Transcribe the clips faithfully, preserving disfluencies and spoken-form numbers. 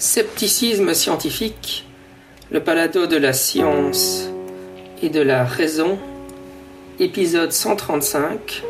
Scepticisme scientifique, le balado de la science et de la raison, épisode cent trente-cinq,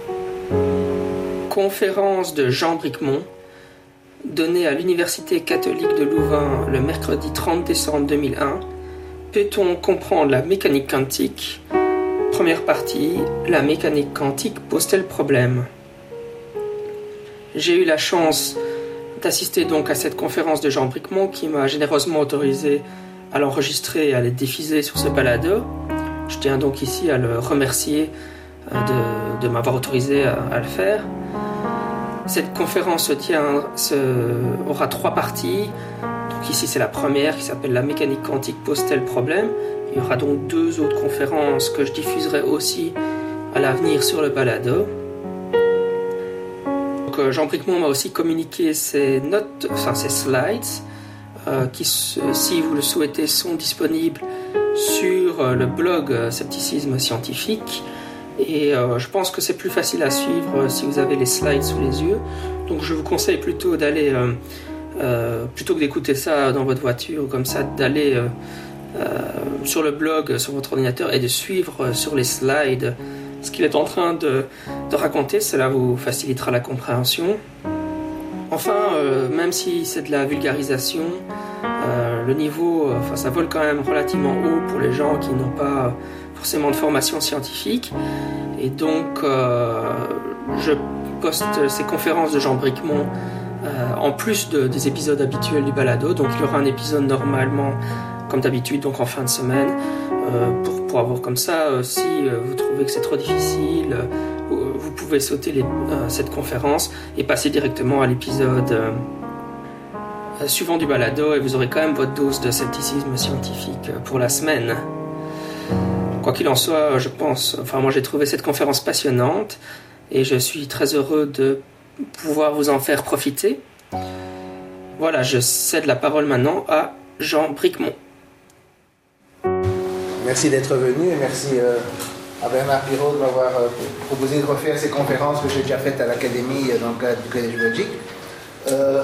conférence de Jean Bricmont, donnée à l'Université catholique de Louvain le mercredi trente décembre deux mille un. Peut-on comprendre la mécanique quantique? Première partie, la mécanique quantique pose-t-elle problème? J'ai eu la chance d'assister donc à cette conférence de Jean Bricmont qui m'a généreusement autorisé à l'enregistrer et à la diffuser sur ce balado. Je tiens donc ici à le remercier de, de m'avoir autorisé à, à le faire. Cette conférence se tient, se, aura trois parties. Donc ici c'est la première qui s'appelle La mécanique quantique pose-t-elle problème? Il y aura donc deux autres conférences que je diffuserai aussi à l'avenir sur le balado. Donc, Jean Bricmont m'a aussi communiqué ses notes, enfin ses slides, euh, qui, si vous le souhaitez, sont disponibles sur euh, le blog euh, Scepticisme scientifique. Et euh, je pense que c'est plus facile à suivre euh, si vous avez les slides sous les yeux. Donc je vous conseille plutôt d'aller, euh, euh, plutôt que d'écouter ça dans votre voiture ou comme ça, d'aller euh, euh, sur le blog, sur votre ordinateur et de suivre euh, sur les slides ce qu'il est en train de, de raconter. Cela vous facilitera la compréhension. Enfin, euh, même si c'est de la vulgarisation, euh, le niveau, euh, enfin, ça vole quand même relativement haut pour les gens qui n'ont pas forcément de formation scientifique. Et donc, euh, je poste ces conférences de Jean Bricmont euh, en plus de, des épisodes habituels du balado. Donc, il y aura un épisode normalement, comme d'habitude, donc en fin de semaine, euh, pour, pour avoir comme ça, euh, si euh, vous trouvez que c'est trop difficile, euh, vous pouvez sauter les, euh, cette conférence et passer directement à l'épisode euh, euh, suivant du balado, et vous aurez quand même votre dose de scepticisme scientifique pour la semaine. Quoi qu'il en soit, je pense, enfin moi j'ai trouvé cette conférence passionnante et je suis très heureux de pouvoir vous en faire profiter. Voilà, je cède la parole maintenant à Jean Bricmont. Merci d'être venu et merci euh, à Bernard Pirot de m'avoir euh, proposé de refaire ces conférences que j'ai déjà faites à l'Académie euh, dans le cadre du Collège Belgique. Euh,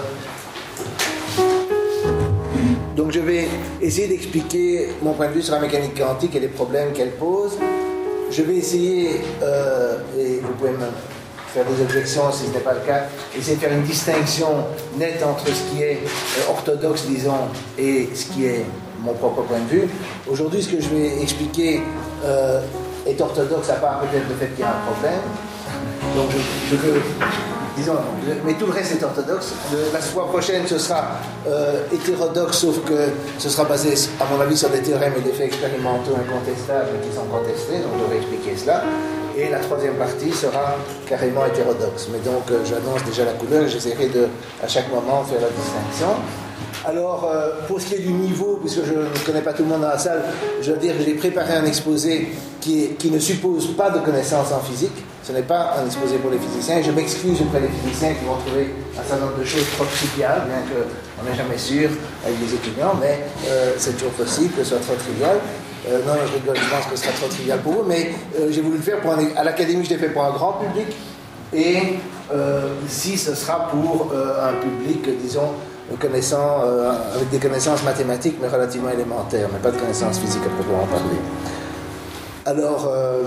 donc je vais essayer d'expliquer mon point de vue sur la mécanique quantique et les problèmes qu'elle pose. Je vais essayer, euh, et vous pouvez me faire des objections si ce n'est pas le cas, essayer de faire une distinction nette entre ce qui est euh, orthodoxe, disons, et ce qui est mon propre point de vue. Aujourd'hui, ce que je vais expliquer euh, est orthodoxe, à part peut-être le fait qu'il y a un problème. Donc, je, je veux, disons, mais tout le reste est orthodoxe. Le, la fois prochaine, ce sera euh, hétérodoxe, sauf que ce sera basé, à mon avis, sur des théorèmes et des faits expérimentaux incontestables qui sont contestés. Donc, je vais expliquer cela. Et la troisième partie sera carrément hétérodoxe. Mais donc, euh, j'annonce déjà la couleur et j'essaierai de, à chaque moment, faire la distinction. Alors, euh, pour ce qui est du niveau, puisque je ne connais pas tout le monde dans la salle, je veux dire que j'ai préparé un exposé qui, est, qui ne suppose pas de connaissances en physique. Ce n'est pas un exposé pour les physiciens. Et je m'excuse auprès des physiciens qui vont trouver un certain nombre de choses trop triviales, bien qu'on n'est jamais sûr avec les étudiants, mais euh, c'est toujours possible que ce soit trop trivial. Euh, non, je rigole, je pense que ce sera trop trivial pour vous, mais euh, j'ai voulu le faire pour un, à l'Académie, je l'ai fait pour un grand public. Et euh, ici, ce sera pour euh, un public, disons, connaissant, euh, avec des connaissances mathématiques mais relativement élémentaires, mais pas de connaissances physiques à proprement parler. Alors, euh,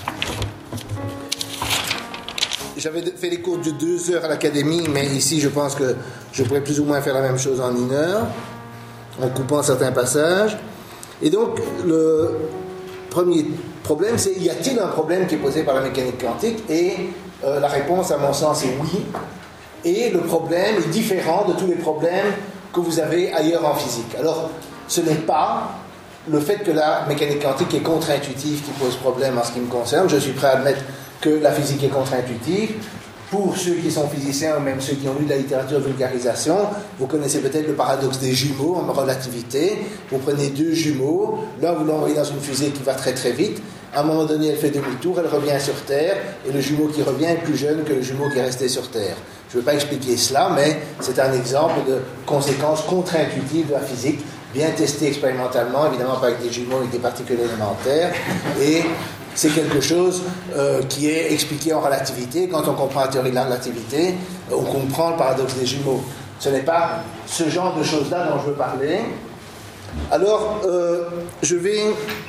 j'avais fait les cours de deux heures à l'Académie, mais ici je pense que je pourrais plus ou moins faire la même chose en une heure, en coupant certains passages. Et donc, le premier problème, c'est y a-t-il un problème qui est posé par la mécanique quantique? Et euh, la réponse, à mon sens, est oui. Et le problème est différent de tous les problèmes que vous avez ailleurs en physique. Alors, ce n'est pas le fait que la mécanique quantique est contre-intuitive qui pose problème en ce qui me concerne. Je suis prêt à admettre que la physique est contre-intuitive. Pour ceux qui sont physiciens, ou même ceux qui ont lu de la littérature de vulgarisation, vous connaissez peut-être le paradoxe des jumeaux en relativité. Vous prenez deux jumeaux, l'un vous l'envoyez dans une fusée qui va très très vite. À un moment donné, elle fait demi-tour, elle revient sur Terre, et le jumeau qui revient est plus jeune que le jumeau qui est resté sur Terre. Je ne vais pas expliquer cela, mais c'est un exemple de conséquence contre-intuitive de la physique, bien testé expérimentalement, évidemment pas avec des jumeaux, avec des particules élémentaires, et c'est quelque chose euh, qui est expliqué en relativité. Quand on comprend la théorie de la relativité, on comprend le paradoxe des jumeaux. Ce n'est pas ce genre de choses-là dont je veux parler. Alors, euh, je vais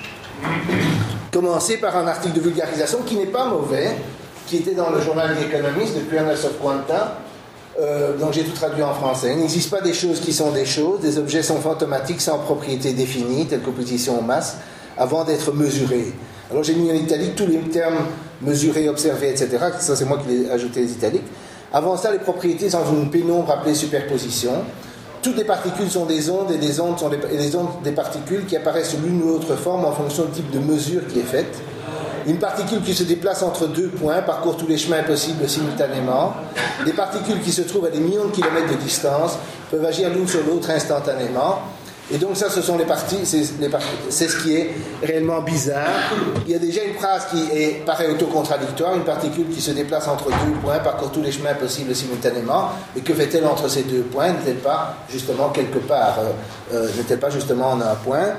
commencer par un article de vulgarisation qui n'est pas mauvais, qui était dans le journal The Economist de Querness of Quanta, euh, donc j'ai tout traduit en français. Il n'existe pas des choses qui sont des choses, des objets sont fantomatiques sans propriété définie, telles qu'opposition aux masses, avant d'être mesurés. Alors j'ai mis en italique tous les termes mesurés, observés, et cetera. Ça, c'est moi qui ai ajouté les italiques. Avant ça, les propriétés sont une pénombre appelée superposition. Toutes les particules sont des ondes et les ondes sont des, et les ondes des particules qui apparaissent sous l'une ou l'autre forme en fonction du type de mesure qui est faite. Une particule qui se déplace entre deux points parcourt tous les chemins possibles simultanément. Des particules qui se trouvent à des millions de kilomètres de distance peuvent agir l'une sur l'autre instantanément. Et donc ça, ce sont les parties, c'est, les parties, c'est ce qui est réellement bizarre. Il y a déjà une phrase qui est, paraît autocontradictoire, une particule qui se déplace entre deux points, parcourt tous les chemins possibles simultanément, et que fait-elle entre ces deux points? N'est-elle pas justement quelque part, euh, euh, n'est-elle pas justement en un point?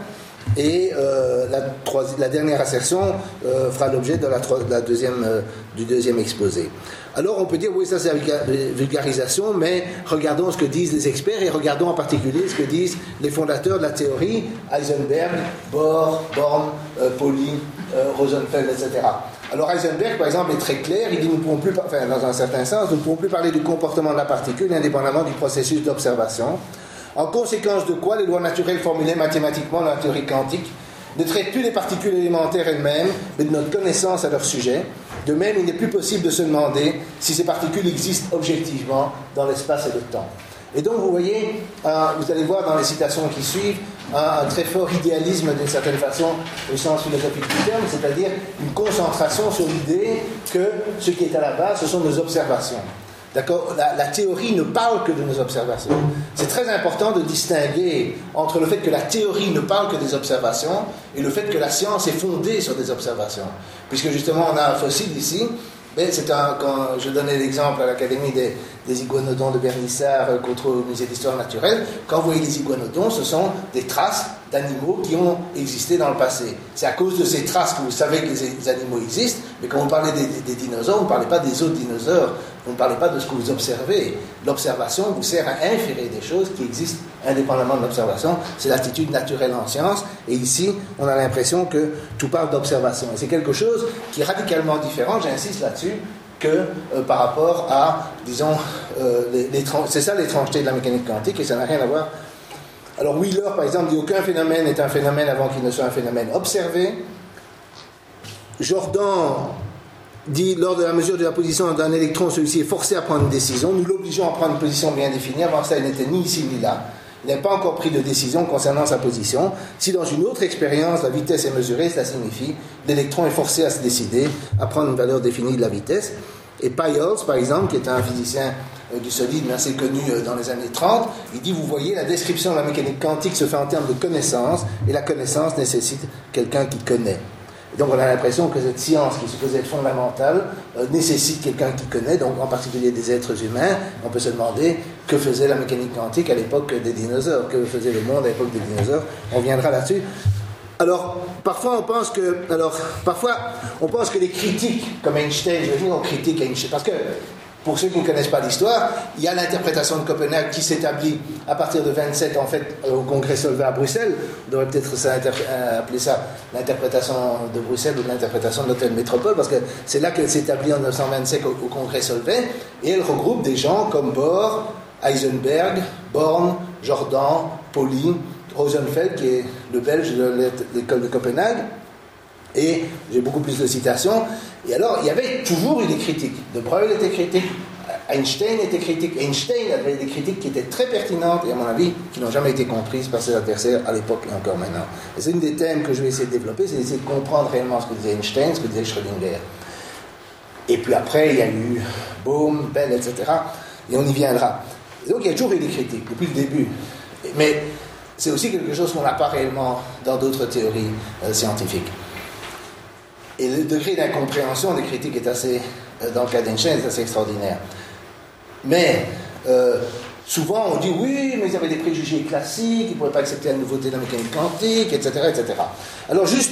Et euh, la, troisi- la dernière assertion euh, fera l'objet de la, tro- de la deuxième, euh, du deuxième exposé. Alors on peut dire, oui, ça c'est la vulgarisation, mais regardons ce que disent les experts et regardons en particulier ce que disent les fondateurs de la théorie, Heisenberg, Bohr, Born, euh, Pauli, euh, Rosenfeld, et cetera. Alors Heisenberg, par exemple, est très clair, il dit, nous ne pouvons plus, enfin, dans un certain sens, nous ne pouvons plus parler du comportement de la particule indépendamment du processus d'observation. En conséquence de quoi, les lois naturelles formulées mathématiquement dans la théorie quantique ne traitent plus les particules élémentaires elles-mêmes, mais de notre connaissance à leur sujet. De même, il n'est plus possible de se demander si ces particules existent objectivement dans l'espace et le temps. Et donc, vous voyez, un, vous allez voir dans les citations qui suivent, un, un très fort idéalisme d'une certaine façon au sens philosophique du terme, c'est-à-dire une concentration sur l'idée que ce qui est à la base, ce sont nos observations. D'accord ? La, la théorie ne parle que de nos observations. C'est très important de distinguer entre le fait que la théorie ne parle que des observations et le fait que la science est fondée sur des observations. Puisque justement, on a un fossile ici. Mais c'est un, quand je donnais l'exemple à l'Académie des, des iguanodons de Bernissart euh, contre au musée d'histoire naturelle, quand vous voyez les iguanodons, ce sont des traces d'animaux qui ont existé dans le passé. C'est à cause de ces traces que vous savez que les animaux existent, mais quand vous parlez des, des, des dinosaures, vous ne parlez pas des autres dinosaures, vous ne parlez pas de ce que vous observez. L'observation vous sert à inférer des choses qui existent indépendamment de l'observation. C'est l'attitude naturelle en science, et ici, on a l'impression que tout parle d'observation. Et c'est quelque chose qui est radicalement différent, j'insiste là-dessus, que euh, par rapport à, disons, euh, les, les, c'est ça l'étrangeté de la mécanique quantique, et ça n'a rien à voir. Alors Wheeler, par exemple, dit aucun phénomène est un phénomène avant qu'il ne soit un phénomène observé. Jordan dit, lors de la mesure de la position d'un électron, celui-ci est forcé à prendre une décision. Nous l'obligeons à prendre une position bien définie. Avant ça, il n'était ni ici ni là. Il n'a pas encore pris de décision concernant sa position. Si dans une autre expérience, la vitesse est mesurée, cela signifie que l'électron est forcé à se décider, à prendre une valeur définie de la vitesse. Et Peierls, par exemple, qui est un physicien euh, du solide, mais assez connu euh, dans les années trente, il dit, vous voyez, la description de la mécanique quantique se fait en termes de connaissance, et la connaissance nécessite quelqu'un qui connaît. Et donc on a l'impression que cette science, qui est supposée être fondamentale, euh, nécessite quelqu'un qui connaît, donc en particulier des êtres humains. On peut se demander que faisait la mécanique quantique à l'époque des dinosaures, que faisait le monde à l'époque des dinosaures. On viendra là-dessus. Alors, parfois on pense que, alors, parfois on pense que les critiques, comme Einstein, je veux dire, on critique Einstein, parce que, pour ceux qui ne connaissent pas l'histoire, il y a l'interprétation de Copenhague qui s'établit à partir de vingt-sept, en fait, au congrès Solvay à Bruxelles. On devrait peut-être ça interpr- appeler ça l'interprétation de Bruxelles ou l'interprétation de l'hôtel Métropole, parce que c'est là qu'elle s'établit en dix-neuf cent vingt-sept au, au congrès Solvay, et elle regroupe des gens comme Bohr, Heisenberg, Born, Jordan, Pauli, Rosenfeld, qui est le Belge de l'école de Copenhague, et j'ai beaucoup plus de citations. Et alors, il y avait toujours eu des critiques. De Broglie était critique, Einstein était critique. Einstein avait des critiques qui étaient très pertinentes et, à mon avis, qui n'ont jamais été comprises par ses adversaires à l'époque et encore maintenant. Et c'est une des thèmes que je vais essayer de développer, c'est d'essayer de comprendre réellement ce que disait Einstein, ce que disait Schrödinger. Et puis après, il y a eu Bohm, Bell, et cetera. Et on y viendra. Et donc, il y a toujours eu des critiques, depuis le début. Mais c'est aussi quelque chose qu'on n'a pas réellement dans d'autres théories euh, scientifiques. Et le degré d'incompréhension des critiques est assez, euh, dans le cas d'Einstein, est assez extraordinaire. Mais, euh, souvent on dit oui, mais ils avaient des préjugés classiques, ils ne pouvaient pas accepter la nouveauté de la mécanique quantique, et cetera, et cetera. Alors juste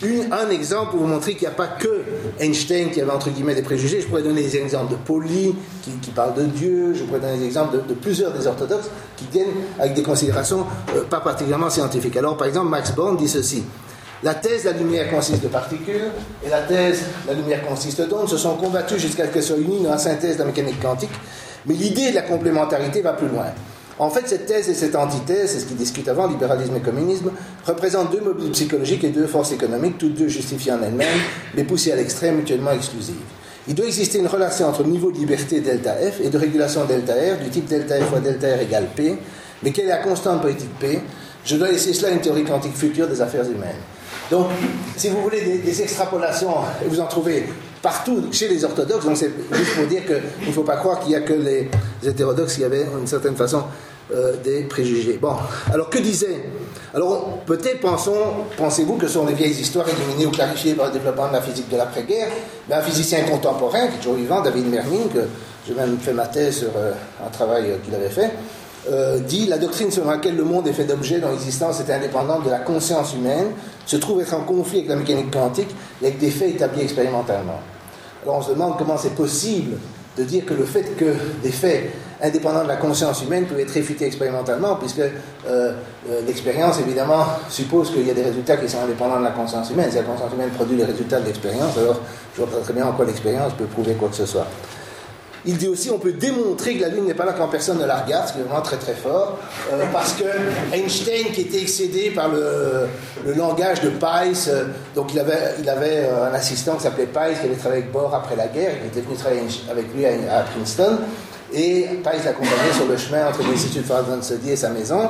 une, un exemple pour vous montrer qu'il n'y a pas que Einstein qui avait entre guillemets des préjugés. Je pourrais donner des exemples de Pauli qui, qui parle de Dieu, je pourrais donner des exemples de, de plusieurs des orthodoxes qui viennent avec des considérations euh, pas particulièrement scientifiques. Alors par exemple, Max Born dit ceci: la thèse la lumière consiste de particules et la thèse la lumière consiste d'ondes se sont combattues jusqu'à ce qu'elles soient unies dans la synthèse de la mécanique quantique, mais l'idée de la complémentarité va plus loin. En fait, cette thèse et cette antithèse, c'est ce qu'ils discutent avant, libéralisme et communisme, représentent deux mobiles psychologiques et deux forces économiques, toutes deux justifiées en elles-mêmes, mais poussées à l'extrême, mutuellement exclusives. Il doit exister une relation entre niveau de liberté delta F et de régulation delta R, du type delta F fois delta R égale P, mais quelle est la constante politique P? Je dois laisser cela à une théorie quantique future des affaires humaines. Donc, si vous voulez des, des extrapolations, et vous en trouvez partout chez les orthodoxes, donc c'est juste pour dire qu'il ne faut pas croire qu'il n'y a que les hétérodoxes qui avaient, d'une certaine façon, euh, des préjugés. Bon, alors que disait... Alors, peut-être pensons, pensez-vous que ce sont des vieilles histoires éliminées ou clarifiées par le développement de la physique de l'après-guerre, mais un physicien contemporain, qui est toujours vivant, David Mermin, que j'ai même fait ma thèse sur euh, un travail euh, qu'il avait fait, Euh, dit la doctrine selon laquelle le monde est fait d'objets dont l'existence est indépendante de la conscience humaine se trouve être en conflit avec la mécanique quantique et avec des faits établis expérimentalement. Alors on se demande comment c'est possible de dire que le fait que des faits indépendants de la conscience humaine peuvent être réfutés expérimentalement, puisque euh, euh, l'expérience évidemment suppose qu'il y a des résultats qui sont indépendants de la conscience humaine. Si la conscience humaine produit les résultats de l'expérience, alors je vois pas très bien en quoi l'expérience peut prouver quoi que ce soit. Il dit aussi on peut démontrer que la Lune n'est pas là quand personne ne la regarde, ce qui est vraiment très très fort, euh, parce que Einstein, qui était excédé par le, le langage de Pais, euh, donc il avait, il avait euh, un assistant qui s'appelait Pais, qui avait travaillé avec Bohr après la guerre, qui était venu travailler avec lui à, à Princeton, et Pais l'accompagnait sur le chemin entre l'Institut de Farnsworth et sa maison,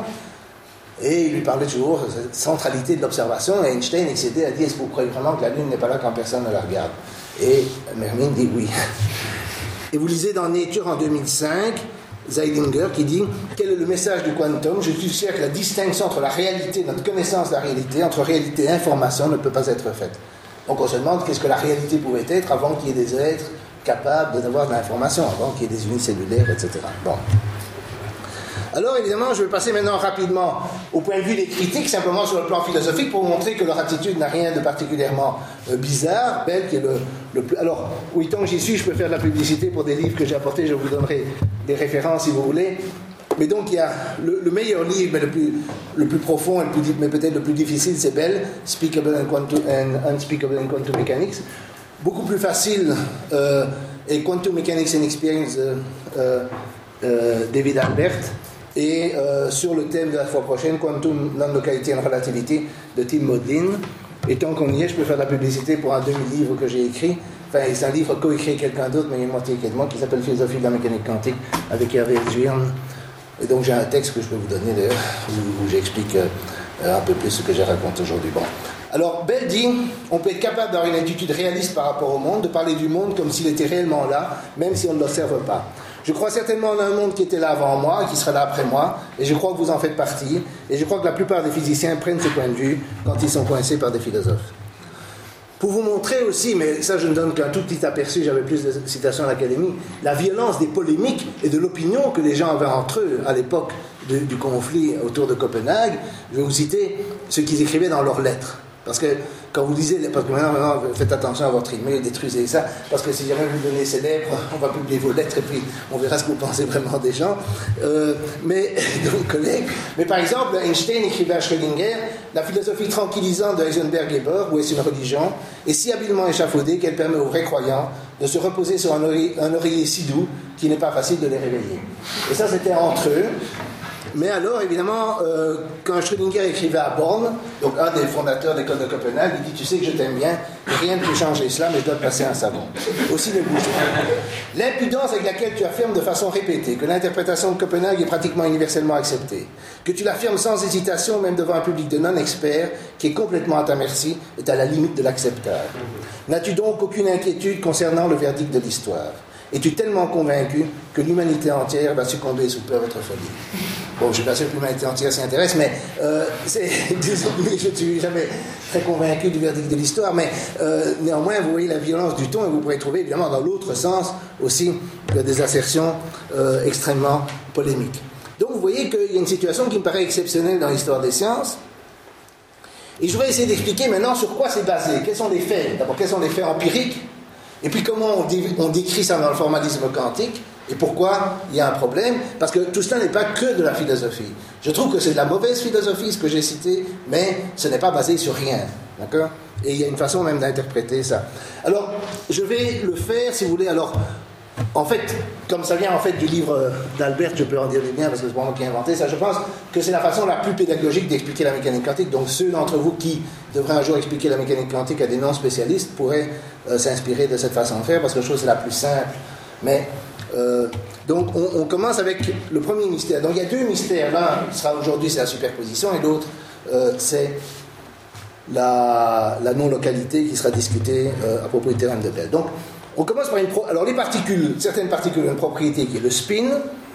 et il lui parlait toujours de cette centralité de l'observation, et Einstein, excédé, a dit est-ce que vous croyez vraiment que la Lune n'est pas là quand personne ne la regarde? Et Mermin dit oui. Et vous lisez dans Nature en deux mille cinq, Zeilinger qui dit « Quel est le message du quantum? Je suggère que la distinction entre la réalité, notre connaissance de la réalité, entre réalité et information ne peut pas être faite. » Donc on se demande qu'est-ce que la réalité pouvait être avant qu'il y ait des êtres capables d'avoir de l'information, avant qu'il y ait des unicellulaires, et cetera. Bon. Alors évidemment, je vais passer maintenant rapidement au point de vue des critiques, simplement sur le plan philosophique, pour vous montrer que leur attitude n'a rien de particulièrement euh, bizarre. Bell, qui est le, le plus... Alors, oui, tant que j'y suis, je peux faire de la publicité pour des livres que j'ai apportés, je vous donnerai des références si vous voulez. Mais donc, il y a le, le meilleur livre, mais le plus, le plus profond, et le plus, mais peut-être le plus difficile, c'est Bell, Speakable and, Quantum, and Unspeakable and Quantum Mechanics. Beaucoup plus facile euh, est Quantum Mechanics and Experience, euh, euh, euh, David Albert. Et euh, sur le thème de la fois prochaine, Quantum, Non-Locality and Relativity, de Tim Modlin. Et tant qu'on y est, je peux faire de la publicité pour un demi-livre que j'ai écrit. Enfin, c'est un livre coécrit avec quelqu'un d'autre, mais il y a une moitié qui est de moi, qui s'appelle Philosophie de la mécanique quantique, avec Hervé Zwirn. Et donc j'ai un texte que je peux vous donner d'ailleurs, où, où j'explique euh, un peu plus ce que j'ai raconté aujourd'hui. Bon. Alors, Bell dit, on peut être capable d'avoir une attitude réaliste par rapport au monde, de parler du monde comme s'il était réellement là, même si on ne l'observe pas. Je crois certainement en un monde qui était là avant moi, qui sera là après moi, et je crois que vous en faites partie, et je crois que la plupart des physiciens prennent ce point de vue quand ils sont coincés par des philosophes. Pour vous montrer aussi, mais ça je ne donne qu'un tout petit aperçu, j'avais plus de citations à l'Académie, la violence des polémiques et de l'opinion que les gens avaient entre eux à l'époque de, du conflit autour de Copenhague, je vais vous citer ce qu'ils écrivaient dans leurs lettres. Parce que quand vous lisez, parce que maintenant, maintenant faites attention à votre email, détruisez ça, parce que si jamais vous donnez ces lettres, on va publier vos lettres et puis on verra ce que vous pensez vraiment des gens. Euh, mais, donc, collègues, mais par exemple, Einstein écrivait à Schrödinger, la philosophie tranquillisante de Heisenberg et Bohr, où est-ce une religion, est si habilement échafaudée qu'elle permet aux vrais croyants de se reposer sur un oreiller, un oreiller si doux qu'il n'est pas facile de les réveiller. Et ça, c'était entre eux. Mais alors, évidemment, euh, quand Schrödinger écrivait à Born, donc un des fondateurs de l'école de Copenhague, il dit « Tu sais que je t'aime bien, rien ne peut changer cela, mais je dois te passer un savon. » Aussi le bouche. L'impudence avec laquelle tu affirmes de façon répétée que l'interprétation de Copenhague est pratiquement universellement acceptée, que tu l'affirmes sans hésitation, même devant un public de non-experts, qui est complètement à ta merci, est à la limite de l'acceptable. N'as-tu donc aucune inquiétude concernant le verdict de l'histoire? Es-tu tellement convaincu que l'humanité entière va succomber sous peu à votre folie? Bon, je ne suis pas sûr que l'humanité entière s'y intéresse, mais euh, c'est, désolé, je ne suis jamais très convaincu du verdict de l'histoire, mais euh, néanmoins, vous voyez la violence du ton, et vous pourrez trouver évidemment dans l'autre sens aussi des assertions euh, extrêmement polémiques. Donc vous voyez qu'il y a une situation qui me paraît exceptionnelle dans l'histoire des sciences, Et je voudrais essayer d'expliquer maintenant sur quoi c'est basé, quels sont les faits. D'abord, quels sont les faits empiriques, et puis comment on, dé- on décrit ça dans le formalisme quantique, et pourquoi il y a un problème, parce que tout cela n'est pas que de la philosophie. Je trouve que c'est de la mauvaise philosophie, ce que j'ai cité, mais ce n'est pas basé sur rien, d'accord ? Et il y a une façon même d'interpréter ça. Alors, je vais le faire, si vous voulez, alors... En fait, comme ça vient en fait du livre d'Albert, je peux en dire des biens parce que c'est pas moi qui ai inventé ça, je pense que c'est la façon la plus pédagogique d'expliquer la mécanique quantique. Donc ceux d'entre vous qui devraient un jour expliquer la mécanique quantique à des non-spécialistes pourraient euh, s'inspirer de cette façon de faire parce que je trouve que c'est la plus simple. Mais euh, donc on, on commence avec le premier mystère. Donc il y a deux mystères. L'un sera aujourd'hui c'est la superposition et l'autre euh, c'est la, la non-localité qui sera discutée euh, à propos du théorème de Bell. Donc on commence par une... Pro... Alors les particules, certaines particules ont une propriété qui est le spin.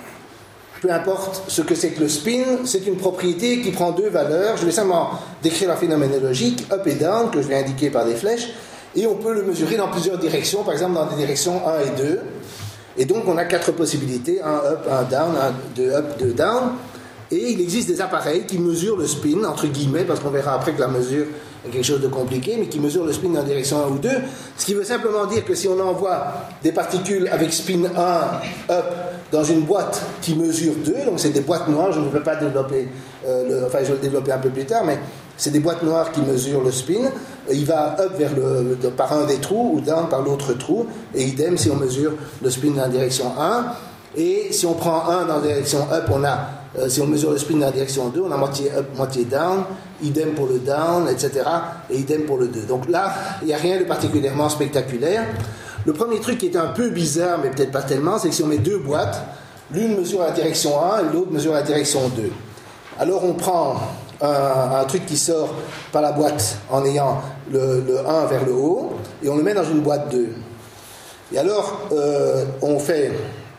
Peu importe ce que c'est que le spin, c'est une propriété qui prend deux valeurs. Je vais simplement décrire la phénoménologie, up et down, que je vais indiquer par des flèches. Et on peut le mesurer dans plusieurs directions, par exemple dans des directions un et deux. Et donc on a quatre possibilités, un up, un down, un, deux up, deux down. Et il existe des appareils qui mesurent le spin, entre guillemets, parce qu'on verra après que la mesure est quelque chose de compliqué, mais qui mesurent le spin dans la direction un ou deux, ce qui veut simplement dire que si on envoie des particules avec spin un, up, dans une boîte qui mesure deux, donc c'est des boîtes noires, je ne peux pas développer, euh, le, enfin je vais le développer un peu plus tard, mais c'est des boîtes noires qui mesurent le spin, il va up vers le, par un des trous, ou down par l'autre trou, et idem si on mesure le spin dans la direction un, et si on prend un dans la direction up, on a Euh, si on mesure le spin dans la direction deux, on a moitié up, moitié down, idem pour le down, et cetera, et idem pour le deux. Donc là, il n'y a rien de particulièrement spectaculaire. Le premier truc qui est un peu bizarre, mais peut-être pas tellement, c'est que si on met deux boîtes, l'une mesure la direction un et l'autre mesure la direction deux. Alors on prend un, un truc qui sort par la boîte en ayant le, le un vers le haut, et on le met dans une boîte deux. Et alors, euh, on fait...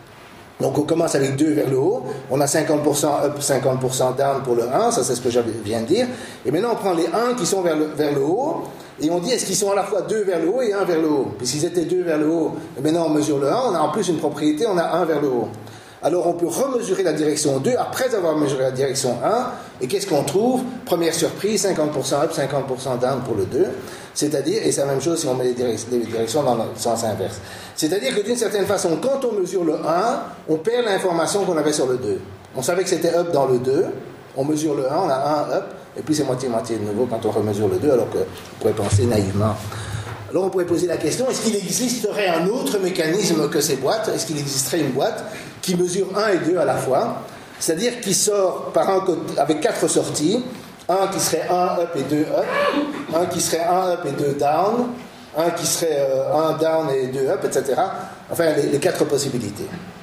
Donc on commence avec deux vers le haut, on a cinquante pour cent up, cinquante pour cent down pour le un, ça c'est ce que je viens de dire. Et maintenant on prend les un qui sont vers le, vers le haut, et on dit est-ce qu'ils sont à la fois deux vers le haut et un vers le haut. Puis s'ils étaient deux vers le haut, et maintenant on mesure le un, on a en plus une propriété, on a un vers le haut. Alors on peut remesurer la direction deux après avoir mesuré la direction un, et qu'est-ce qu'on trouve? Première surprise, cinquante pour cent up, cinquante pour cent down pour le deux, c'est-à-dire, et c'est la même chose si on met les, direc- les directions dans le sens inverse, c'est-à-dire que d'une certaine façon, quand on mesure le un, on perd l'information qu'on avait sur le deux. On savait que c'était up dans le deux, on mesure le un, on a un up, et puis c'est moitié-moitié de nouveau quand on remesure le deux, alors qu'on pourrait penser naïvement. Alors on pourrait poser la question, est-ce qu'il existerait un autre mécanisme que ces boîtes? Est-ce qu'il existerait une boîte qui mesure un et deux à la fois, c'est-à-dire qui sort par un côté, avec quatre sorties, un qui serait un up et deux up, un qui serait un up et deux down, un qui serait euh, un down et deux up, et cetera. Enfin, les, les quatre possibilités.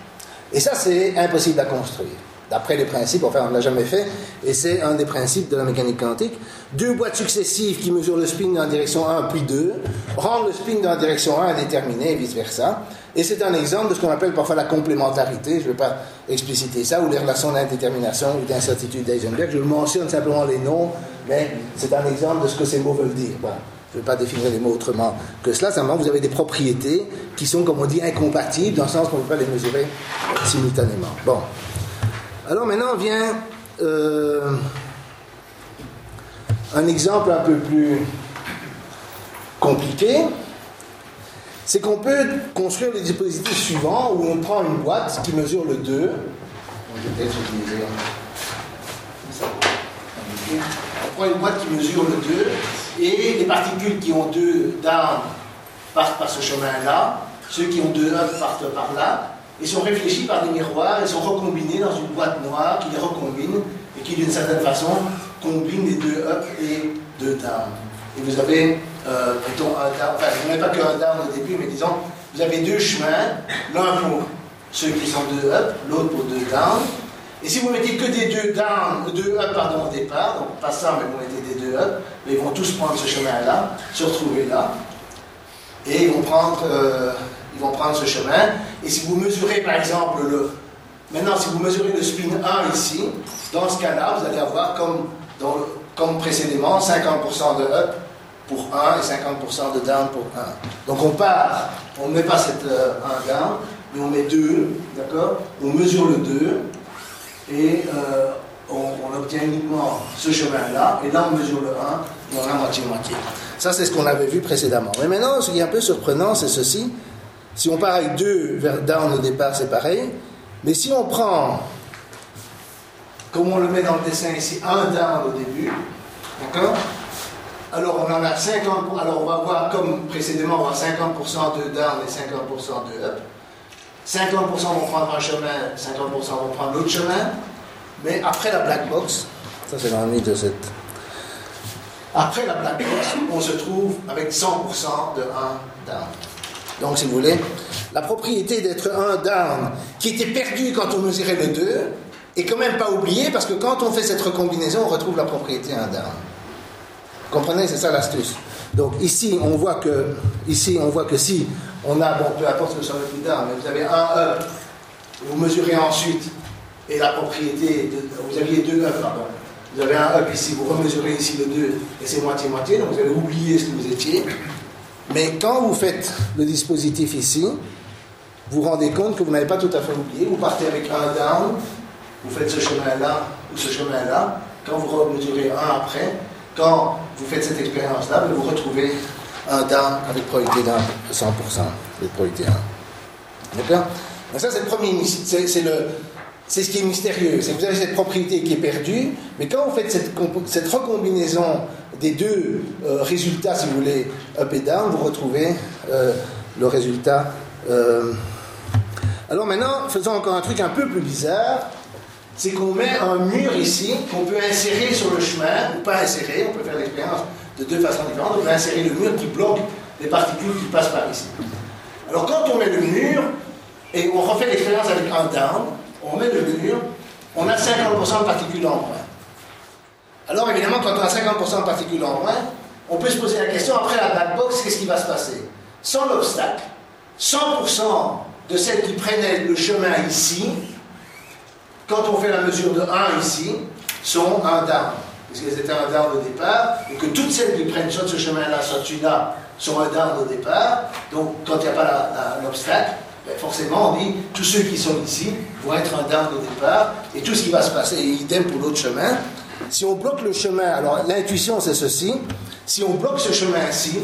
Et ça, c'est impossible à construire. D'après les principes, enfin on ne l'a jamais fait, et c'est un des principes de la mécanique quantique. Deux boîtes successives qui mesurent le spin dans la direction un puis deux, rendent le spin dans la direction un indéterminé et vice-versa. Et c'est un exemple de ce qu'on appelle parfois la complémentarité, je ne vais pas expliciter ça, ou les relations d'indétermination ou d'incertitude d'Heisenberg. Je mentionne simplement les noms, mais c'est un exemple de ce que ces mots veulent dire. Bon, je ne vais pas définir les mots autrement que cela, simplement vous avez des propriétés qui sont, comme on dit, incompatibles, dans le sens qu'on ne peut pas les mesurer simultanément. Bon. Alors maintenant vient euh, un exemple un peu plus compliqué, c'est qu'on peut construire le dispositif suivant où on prend une boîte qui mesure le deux. Je vais peut-être utiliser ça. On prend une boîte qui mesure le deux et les particules qui ont deux down partent par ce chemin-là, ceux qui ont deux up partent par là. Ils sont réfléchis par des miroirs, ils sont recombinés dans une boîte noire qui les recombine et qui d'une certaine façon combine les deux up et deux down. Et vous avez, euh, mettons, un down, enfin vous n'avez pas qu'un down au début, mais disons, vous avez deux chemins, l'un pour ceux qui sont deux up, l'autre pour deux down. Et si vous mettez que des deux down, deux up pardon, au départ, donc pas ça, mais vous mettez des deux up, ils vont tous prendre ce chemin-là, se retrouver là, et ils vont prendre... Euh, Ils vont prendre ce chemin. Et si vous mesurez, par exemple, le... Maintenant, si vous mesurez le spin un ici, dans ce cas-là, vous allez avoir, comme, dans le... comme précédemment, cinquante pour cent de up pour un et cinquante pour cent de down pour un. Donc on part, on ne met pas cette euh, un down, mais on met deux, d'accord? On mesure le deux, et euh, on, on obtient uniquement ce chemin-là, et là on mesure le un, et on a moitié-moitié. Ça, c'est ce qu'on avait vu précédemment. Mais maintenant, ce qui est un peu surprenant, c'est ceci. Si on part avec deux vers down au départ, c'est pareil. Mais si on prend, comme on le met dans le dessin ici, un down au début, d'accord? Alors on en a cinquante pour cent, alors on va voir comme précédemment, on va avoir cinquante pour cent de down et cinquante pour cent de up. cinquante pour cent vont prendre un chemin, cinquante pour cent vont prendre l'autre chemin. Mais après la black box, ça c'est l'ennui de cette... Après la black box, on se trouve avec cent pour cent de un down. Donc, si vous voulez, la propriété d'être un down, qui était perdue quand on mesurait le deux, est quand même pas oubliée, parce que quand on fait cette recombinaison, on retrouve la propriété un down. Vous comprenez, c'est ça l'astuce. Donc, ici, on voit que, ici, on voit que si on a, bon, peu importe ce que soit le plus down, mais vous avez un up, vous mesurez ensuite, et la propriété, de, vous aviez deux up, pardon. Vous avez un up ici, vous remesurez ici le deux, et c'est moitié-moitié, donc vous allez oublier ce que vous étiez. Mais quand vous faites le dispositif ici, vous vous rendez compte que vous n'avez pas tout à fait oublié. Vous partez avec un down, vous faites ce chemin-là ou ce chemin-là. Quand vous remesurez un après, quand vous faites cette expérience-là, vous retrouvez un down avec probabilité d'un cent pour cent de probabilité un. D'accord? Donc ça, c'est le premier, c'est, c'est, le, c'est ce qui est mystérieux. C'est que vous avez cette propriété qui est perdue, mais quand vous faites cette, cette recombinaison des deux euh, résultats, si vous voulez, up et down, vous retrouvez euh, le résultat. Euh... Alors maintenant, faisons encore un truc un peu plus bizarre, c'est qu'on met un mur ici, qu'on peut insérer sur le chemin, ou pas insérer, on peut faire l'expérience de deux façons différentes, on peut insérer le mur qui bloque les particules qui passent par ici. Alors quand on met le mur, et on refait l'expérience avec un down, on met le mur, on a cinquante pour cent de particules en moins. Alors évidemment, quand on a cinquante pour cent de particules en moins, on peut se poser la question, après la black box, qu'est-ce qui va se passer? Sans l'obstacle, cent pour cent de celles qui prenaient le chemin ici, quand on fait la mesure de un ici, sont un down. Puisqu'elles étaient un down au départ, et que toutes celles qui prennent soit ce chemin-là, soit celui-là, sont un down au départ. Donc quand il n'y a pas l'obstacle, ben forcément on dit, tous ceux qui sont ici vont être un down au départ, et tout ce qui va se passer, et idem pour l'autre chemin. Si on bloque le chemin, alors l'intuition c'est ceci, si on bloque ce chemin-ci,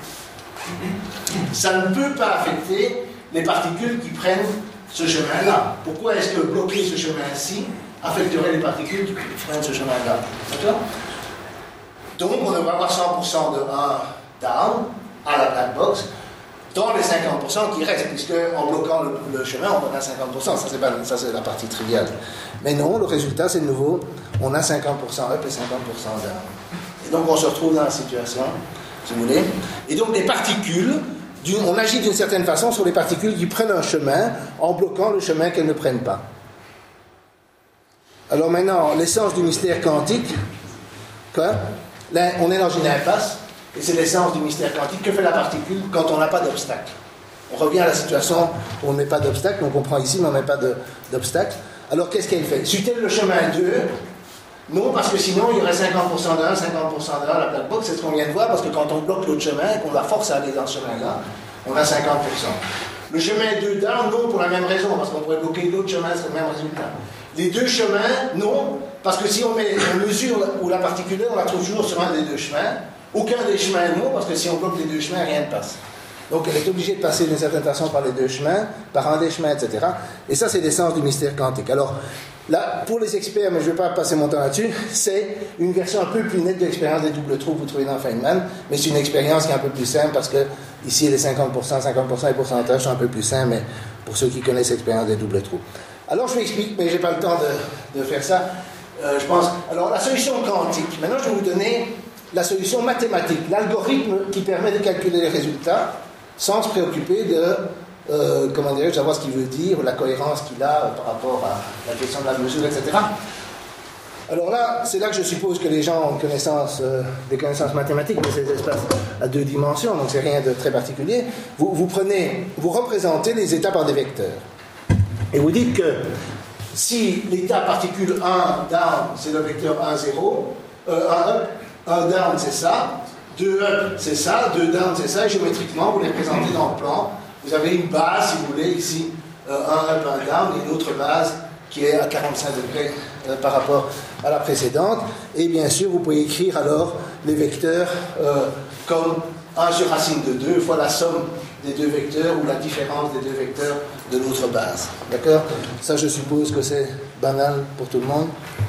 ça ne peut pas affecter les particules qui prennent ce chemin-là. Pourquoi est-ce que bloquer ce chemin-ci affecterait les particules qui prennent ce chemin-là? D'accord? Donc on devrait avoir cent pour cent de un down à la black box dans les cinquante pour cent qui restent, puisque en bloquant le, le chemin, on a cinquante pour cent. Ça c'est, pas, ça, c'est la partie triviale. Mais non, le résultat, c'est de nouveau, on a cinquante pour cent up et cinquante pour cent down. Et donc on se retrouve dans la situation, si vous voulez. Et donc les particules, on agit d'une certaine façon sur les particules qui prennent un chemin en bloquant le chemin qu'elles ne prennent pas. Alors maintenant, l'essence du mystère quantique, quoi? Là, on est dans une impasse, et c'est l'essence du mystère quantique. Que fait la particule quand on n'a pas d'obstacle? On revient à la situation où on ne met pas d'obstacle, donc on prend ici, mais on ne met pas de, d'obstacle. Alors qu'est-ce qu'elle fait? Suit-elle le chemin deux? Non, parce que sinon il y aurait cinquante pour cent d'un, cinquante pour cent d'un à la black box. C'est ce qu'on vient de voir, parce que quand on bloque l'autre chemin et qu'on la force à aller dans ce chemin-là, on a cinquante pour cent. Le chemin deux down, non, pour la même raison, parce qu'on pourrait bloquer l'autre chemin, c'est le même résultat. Les deux chemins, non, parce que si on, met, on mesure où la particule, on la trouve toujours sur un des deux chemins. Aucun des chemins, non, parce que si on bloque les deux chemins, rien ne passe. Donc elle est obligée de passer d'une certaine façon par les deux chemins, par un des chemins, et cetera. Et ça, c'est l'essence du mystère quantique. Alors, là, pour les experts, mais je ne vais pas passer mon temps là-dessus, c'est une version un peu plus nette de l'expérience des doubles trous que vous trouvez dans Feynman, mais c'est une expérience qui est un peu plus simple, parce que ici, les cinquante pour cent, cinquante pour cent et pourcentages sont un peu plus simples, mais pour ceux qui connaissent l'expérience des doubles trous. Alors, je vous explique, mais je n'ai pas le temps de, de faire ça, euh, je pense. Alors, la solution quantique. Maintenant, je vais vous donner la solution mathématique, l'algorithme qui permet de calculer les résultats, sans se préoccuper de, euh, comment dirais-je, savoir ce qu'il veut dire, la cohérence qu'il a euh, par rapport à la question de la mesure, et cetera. Alors là, c'est là que je suppose que les gens ont connaissance, euh, des connaissances mathématiques de ces espaces à deux dimensions, donc c'est rien de très particulier. Vous, vous prenez, vous représentez les états par des vecteurs. Et vous dites que si l'état particule un down, c'est le vecteur un, zéro, euh, un up, un down, c'est ça, deux up, c'est ça, deux down, c'est ça, et géométriquement, vous les présentez dans le plan. Vous avez une base, si vous voulez, ici, euh, un up, un down, et une autre base qui est à quarante-cinq degrés euh, par rapport à la précédente. Et bien sûr, vous pouvez écrire alors les vecteurs euh, comme un sur racine de deux fois la somme des deux vecteurs ou la différence des deux vecteurs de l'autre base. D'accord? Ça, je suppose que c'est banal pour tout le monde.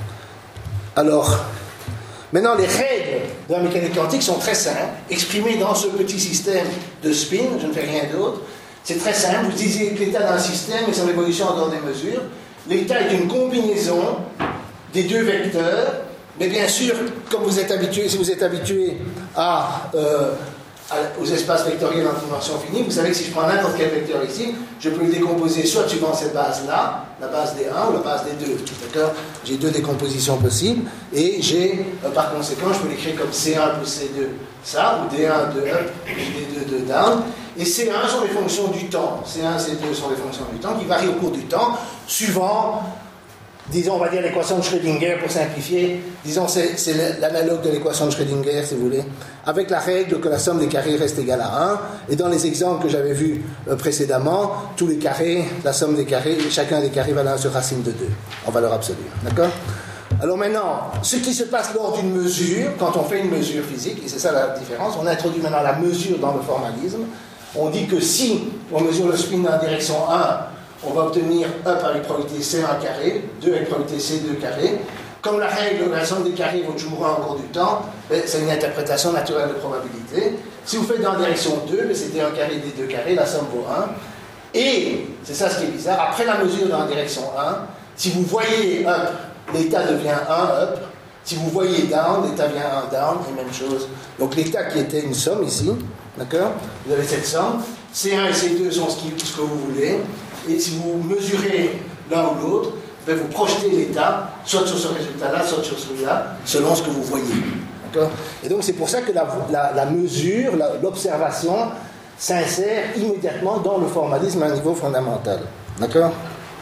Alors, maintenant, les règles de la mécanique quantique sont très simples, exprimées dans ce petit système de spin, je ne fais rien d'autre. C'est très simple, vous disiez que l'état d'un système et son évolution en dehors des mesures. L'état est une combinaison des deux vecteurs, mais bien sûr, comme vous êtes habitué, si vous êtes habitué à, euh, à, aux espaces vectoriels en dimension finie, vous savez que si je prends n'importe quel vecteur ici, je peux le décomposer soit suivant cette base-là, la base des un ou la base des deux. D'accord? J'ai deux décompositions possibles, et j'ai, euh, par conséquent, je peux l'écrire comme C un plus C deux, ça, ou D un, deux up, ou D deux, deux down. Et C un sont les fonctions du temps. C un, C deux sont les fonctions du temps qui varient au cours du temps, suivant, disons, on va dire l'équation de Schrödinger pour simplifier. Disons, c'est, c'est l'analogue de l'équation de Schrödinger, si vous voulez, avec la règle que la somme des carrés reste égale à un. Et dans les exemples que j'avais vus euh, précédemment, tous les carrés, la somme des carrés, chacun des carrés va à un sur racine de deux, en valeur absolue. D'accord? Alors maintenant, ce qui se passe lors d'une mesure, quand on fait une mesure physique, et c'est ça la différence, on introduit maintenant la mesure dans le formalisme. On dit que si on mesure le spin dans la direction un, on va obtenir up avec probabilité C un carré, deux avec probabilité C deux carré. Comme la règle de la somme des carrés vaut toujours un au cours du temps, c'est une interprétation naturelle de probabilité. Si vous faites dans la direction deux, c'était un carré des deux carrés, la somme vaut un. Et, c'est ça ce qui est bizarre, après la mesure dans la direction un, si vous voyez up, l'état devient un up. Si vous voyez down, l'état devient un down, et même chose. Donc l'état qui était une somme ici, d'accord? Vous avez cette somme. C un et C deux sont ce, qui, ce que vous voulez. Et si vous mesurez l'un ou l'autre, vous vous projetez l'état, soit sur ce résultat-là, soit sur celui-là, selon ce que vous voyez. D'accord? Et donc c'est pour ça que la, la, la mesure, la, l'observation s'insère immédiatement dans le formalisme à un niveau fondamental. D'accord?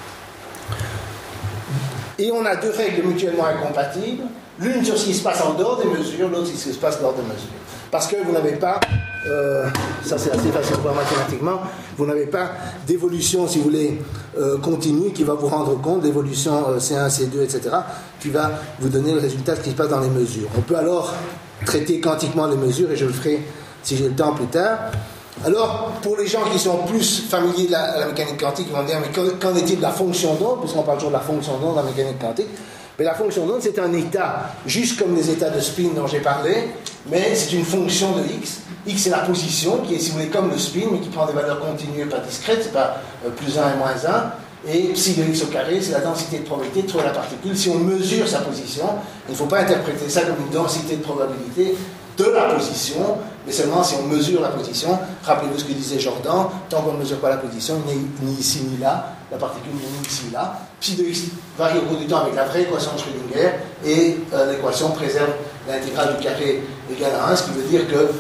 Et on a deux règles mutuellement incompatibles, l'une sur ce qui se passe en dehors des mesures, l'autre sur ce qui se passe lors des mesures. Parce que vous n'avez pas, euh, ça c'est assez facile à voir mathématiquement, vous n'avez pas d'évolution, si vous voulez, euh, continue qui va vous rendre compte d'évolution euh, C un, C deux, et cetera, qui va vous donner le résultat de ce qui se passe dans les mesures. On peut alors traiter quantiquement les mesures, et je le ferai si j'ai le temps plus tard. Alors, pour les gens qui sont plus familiers de la, la mécanique quantique, ils vont dire, mais qu'en est-il de la fonction d'onde, puisqu'on parle toujours de la fonction d'onde dans la mécanique quantique? Mais la fonction d'onde, c'est un état, juste comme les états de spin dont j'ai parlé, mais c'est une fonction de x. X, c'est la position, qui est, si vous voulez, comme le spin, mais qui prend des valeurs continues et pas discrètes, c'est pas euh, plus un et moins un. Et psi de x au carré, c'est la densité de probabilité de trouver la particule. Si on mesure sa position, il ne faut pas interpréter ça comme une densité de probabilité de la position, mais seulement si on mesure la position. Rappelez-vous ce que disait Jordan, tant qu'on ne mesure pas la position, il n'est ni ici ni là, la particule n'est ni ici ni là. Psi de x varie au cours du temps avec la vraie équation de Schrödinger, et euh, l'équation préserve l'intégrale du carré égale à un, ce qui veut dire que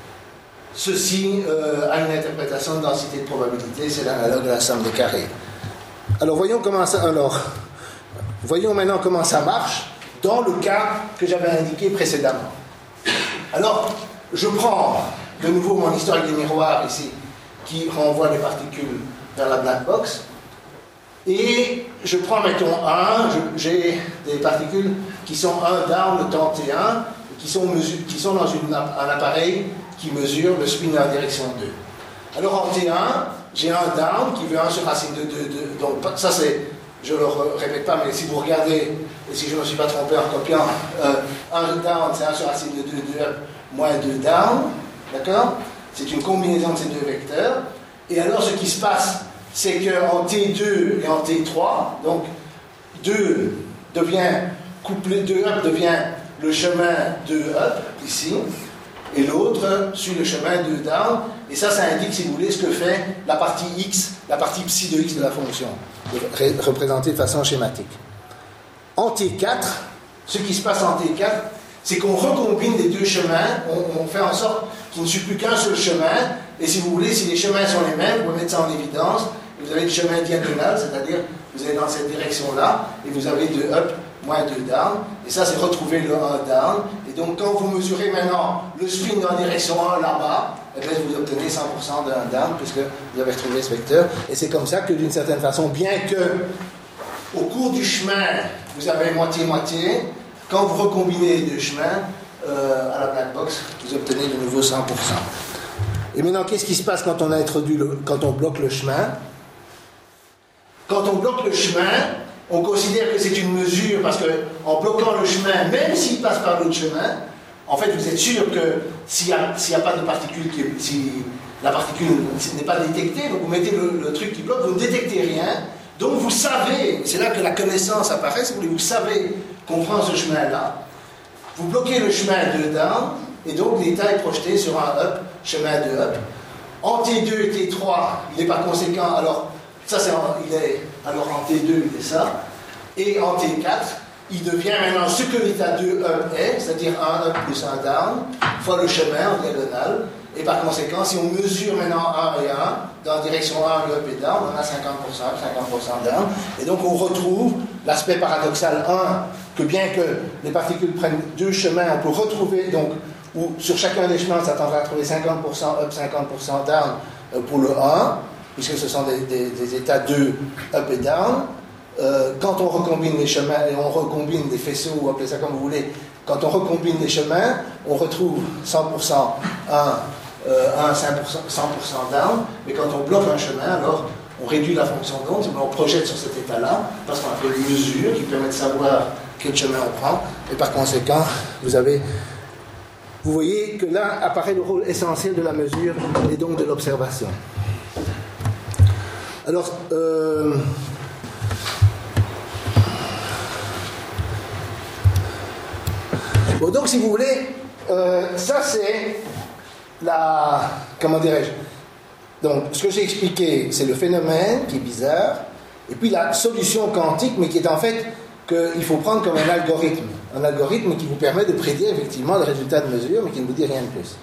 ceci euh, a une interprétation de densité de probabilité, c'est l'analogue de la somme des carrés. Alors voyons comment ça, alors, voyons maintenant comment ça marche dans le cas que j'avais indiqué précédemment. Alors, je prends de nouveau mon historique des miroirs ici, qui renvoie les particules vers la black box, et je prends, mettons, un, j'ai des particules qui sont un down le temps T un, qui sont, mesure, qui sont dans une, un appareil qui mesure le spin en direction deux. Alors en T un, j'ai un down qui veut un sur racine de deux, deux. Donc ça c'est, je ne le répète pas, mais si vous regardez, et si je ne me suis pas trompé en copiant, euh, un down c'est un sur racine de deux, deux up, moins deux down, d'accord? C'est une combinaison de ces deux vecteurs. Et alors ce qui se passe, c'est qu'en T deux et en T trois, donc deux devient couplé, deux up devient le chemin deux up, ici, et l'autre suit le chemin deux down, et ça, ça indique, si vous voulez, ce que fait la partie x, la partie psi de x de la fonction, représentée de façon schématique. En T quatre, ce qui se passe en T quatre, c'est qu'on recombine les deux chemins, on, on fait en sorte qu'il ne suit plus qu'un seul chemin, et si vous voulez, si les chemins sont les mêmes, vous pouvez mettre ça en évidence, vous avez le chemin diagonal, c'est-à-dire vous allez dans cette direction-là, et vous avez deux up moins deux down, et ça c'est retrouver le un down, et donc quand vous mesurez maintenant le spin dans la direction un là-bas, eh bien, vous obtenez cent pour cent d'un down, puisque vous avez retrouvé ce vecteur, et c'est comme ça que d'une certaine façon, bien que au cours du chemin, vous avez moitié-moitié. Quand vous recombinez les deux chemins, euh, à la black box, vous obtenez de nouveau cent pour cent. Et maintenant, qu'est-ce qui se passe quand on a introduit le, quand on bloque le chemin? Quand on bloque le chemin, on considère que c'est une mesure, parce qu'en bloquant le chemin, même s'il passe par l'autre chemin, en fait, vous êtes sûr que s'il n'y a, a pas de particule, qui, si la particule n'est pas détectée, donc vous mettez le, le truc qui bloque, vous ne détectez rien, donc vous savez, c'est là que la connaissance apparaît, si vous voulez, vous savez qu'on prend ce chemin-là, vous bloquez le chemin deux down, et donc l'état est projeté sur un up, chemin deux up. En T deux et T trois, il est par conséquent, alors, ça c'est en, il est, alors en T deux, il est ça, et en T quatre, il devient maintenant ce que l'état deux up est, c'est-à-dire un up plus un down, fois le chemin en diagonale, et par conséquent, si on mesure maintenant un et un, dans la direction un, le up et down, on a cinquante pour cent up, cinquante pour cent down, et donc on retrouve l'aspect paradoxal un, que bien que les particules prennent deux chemins, on peut retrouver, donc, où sur chacun des chemins, on s'attendra à trouver cinquante pour cent up, cinquante pour cent down pour le un, puisque ce sont des, des, des états deux up et down. Euh, quand on recombine les chemins, et on recombine des faisceaux, ou appelez ça comme vous voulez, quand on recombine les chemins, on retrouve cent pour cent un, euh, un cent pour cent down, mais quand on bloque un chemin, alors on réduit la fonction d'onde, on projette sur cet état-là, parce qu'on a fait une mesure qui permet de savoir quel chemin on prend, et par conséquent, vous avez... Vous voyez que là apparaît le rôle essentiel de la mesure et donc de l'observation. Alors, euh, bon, donc si vous voulez, euh, ça c'est la, comment dirais-je, donc ce que j'ai expliqué, c'est le phénomène qui est bizarre, et puis la solution quantique, mais qui est en fait qu'il faut prendre comme un algorithme, un algorithme qui vous permet de prédire effectivement le résultat de mesure, mais qui ne vous dit rien de plus.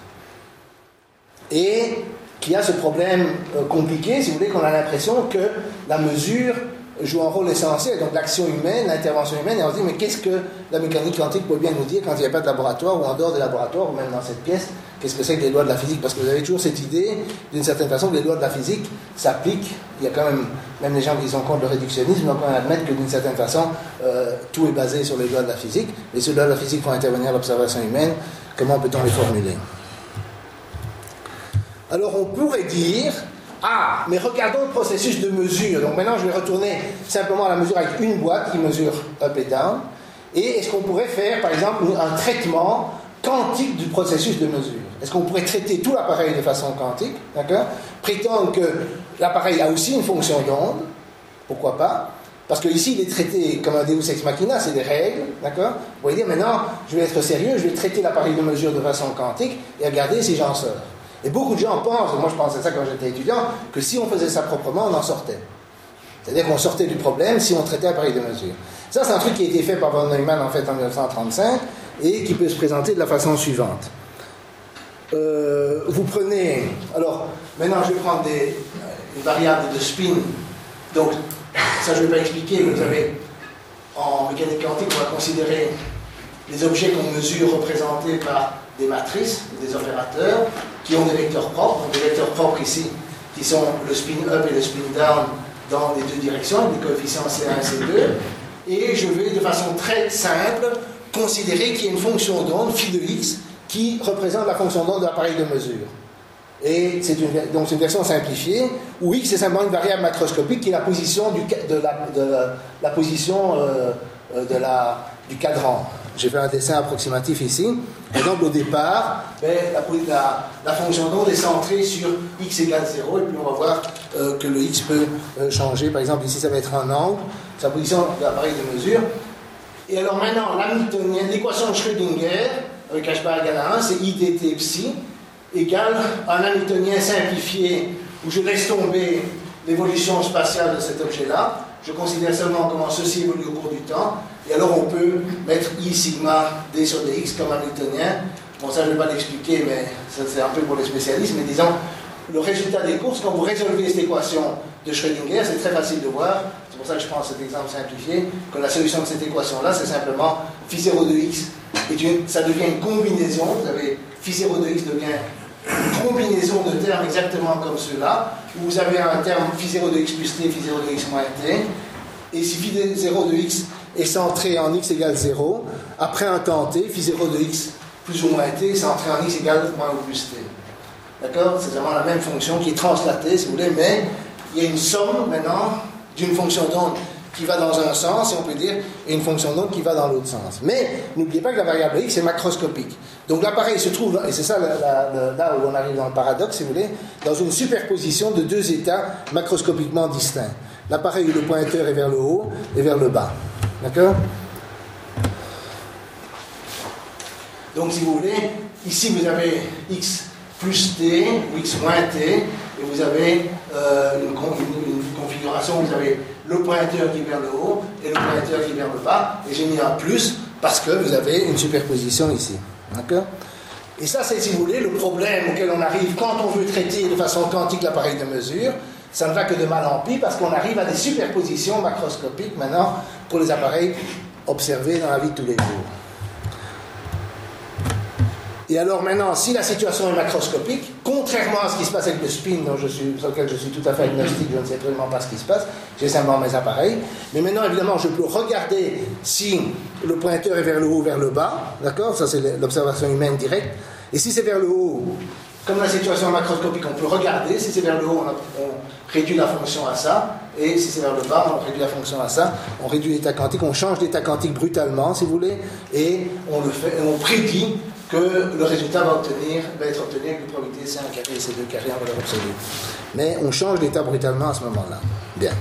Et qui a ce problème euh, compliqué, si vous voulez, qu'on a l'impression que la mesure joue un rôle essentiel, donc l'action humaine, l'intervention humaine, et on se dit, mais qu'est-ce que la mécanique quantique peut bien nous dire quand il n'y a pas de laboratoire, ou en dehors des laboratoires, ou même dans cette pièce, qu'est-ce que c'est que les lois de la physique? Parce que vous avez toujours cette idée, d'une certaine façon, que les lois de la physique s'appliquent. Il y a quand même, même les gens qui sont contre le réductionnisme, donc on admettre que d'une certaine façon, euh, tout est basé sur les lois de la physique, mais ces lois de la physique font intervenir l'observation humaine. Comment peut-on les formuler? Alors on pourrait dire, ah, mais regardons le processus de mesure. Donc maintenant je vais retourner simplement à la mesure avec une boîte qui mesure up et down. Et est-ce qu'on pourrait faire par exemple un traitement quantique du processus de mesure? Est-ce qu'on pourrait traiter tout l'appareil de façon quantique, d'accord? Prétendre que l'appareil a aussi une fonction d'onde, pourquoi pas? Parce que ici il est traité comme un Deus ex machina, c'est des règles, d'accord? Vous voyez dire maintenant, je vais être sérieux, je vais traiter l'appareil de mesure de façon quantique et regarder si j'en sors. Et beaucoup de gens pensent, moi je pensais ça quand j'étais étudiant, que si on faisait ça proprement, on en sortait. C'est-à-dire qu'on sortait du problème si on traitait l'appareil de mesure. Ça, c'est un truc qui a été fait par von Neumann en fait en dix-neuf cent trente-cinq et qui peut se présenter de la façon suivante. Euh, vous prenez, alors maintenant je vais prendre des, une variable de spin, donc ça je ne vais pas expliquer, mais vous avez en mécanique quantique, on va considérer les objets qu'on mesure représentés par des matrices, des opérateurs, qui ont des vecteurs propres, donc des vecteurs propres ici, qui sont le spin up et le spin down dans les deux directions, les coefficients C un et C deux, et je vais de façon très simple considérer qu'il y a une fonction d'onde, phi de x, qui représente la fonction d'onde de l'appareil de mesure. Et c'est une, donc c'est une version simplifiée, où x est simplement une variable macroscopique qui est la position du, de la, de la, la position euh, de la, du cadran. J'ai fait un dessin approximatif ici. Et donc, au départ, ben, la, la, la fonction d'onde est centrée sur x égale zéro. Et puis, on va voir euh, que le x peut euh, changer. Par exemple, ici, ça va être un angle, sa position de l'appareil de mesure. Et alors, maintenant, l'hamiltonienne, l'équation de Schrödinger, avec h bar égale à un, c'est I dt psi, égale un hamiltonien simplifié, où je laisse tomber l'évolution spatiale de cet objet-là. Je considère seulement comment ceci évolue au cours du temps. Et alors on peut mettre I sigma d sur dx comme hamiltonien. Bon, ça je ne vais pas l'expliquer, mais ça c'est un peu pour les spécialistes. Mais disons, le résultat des courses, quand vous résolvez cette équation de Schrödinger, c'est très facile de voir. C'est pour ça que je prends cet exemple simplifié, que la solution de cette équation-là, c'est simplement phi zéro de x. Et une, ça devient une combinaison. Vous avez phi zéro de x devient une combinaison de termes exactement comme ceux-là, où vous avez un terme phi zéro de x plus t, phi zéro de x moins t, et si phi zéro de x est centré en x égale zéro, après un temps t, phi zéro de x plus ou moins t est centré en x égale moins ou plus t. D'accord? C'est vraiment la même fonction qui est translatée, si vous voulez, mais il y a une somme maintenant d'une fonction d'onde qui va dans un sens, si on peut dire, et une fonction d'onde qui va dans l'autre sens. Mais n'oubliez pas que la variable x est macroscopique. Donc l'appareil se trouve, et c'est ça la, la, la, là où on arrive dans le paradoxe, si vous voulez, dans une superposition de deux états macroscopiquement distincts. L'appareil où le pointeur est vers le haut et vers le bas. D'accord? Donc si vous voulez, ici vous avez x plus t, ou x moins t, et vous avez euh, une, une, une configuration où vous avez le pointeur qui est vers le haut et le pointeur qui est vers le bas, et j'ai mis un plus parce que vous avez une superposition ici. D'accord? Et ça, c'est, si vous voulez, le problème auquel on arrive quand on veut traiter de façon quantique l'appareil de mesure. Ça ne va que de mal en pis parce qu'on arrive à des superpositions macroscopiques maintenant pour les appareils observés dans la vie de tous les jours. Et alors maintenant, si la situation est macroscopique, contrairement à ce qui se passe avec le spin, dont je suis, sur lequel je suis tout à fait agnostique, je ne sais absolument pas ce qui se passe, j'ai simplement mes appareils, mais maintenant évidemment je peux regarder si le pointeur est vers le haut ou vers le bas, d'accord? Ça c'est l'observation humaine directe, et si c'est vers le haut, comme la situation est macroscopique, on peut regarder, si c'est vers le haut, on, a, on réduit la fonction à ça, et si c'est vers le bas, on réduit la fonction à ça, on réduit l'état quantique, on change l'état quantique brutalement, si vous voulez, et on, le fait, on prédit que le résultat va, obtenir, va être obtenu avec une probabilité C un carré et C deux carré en valeur absolue. Mais on change l'état brutalement à ce moment-là. Bien.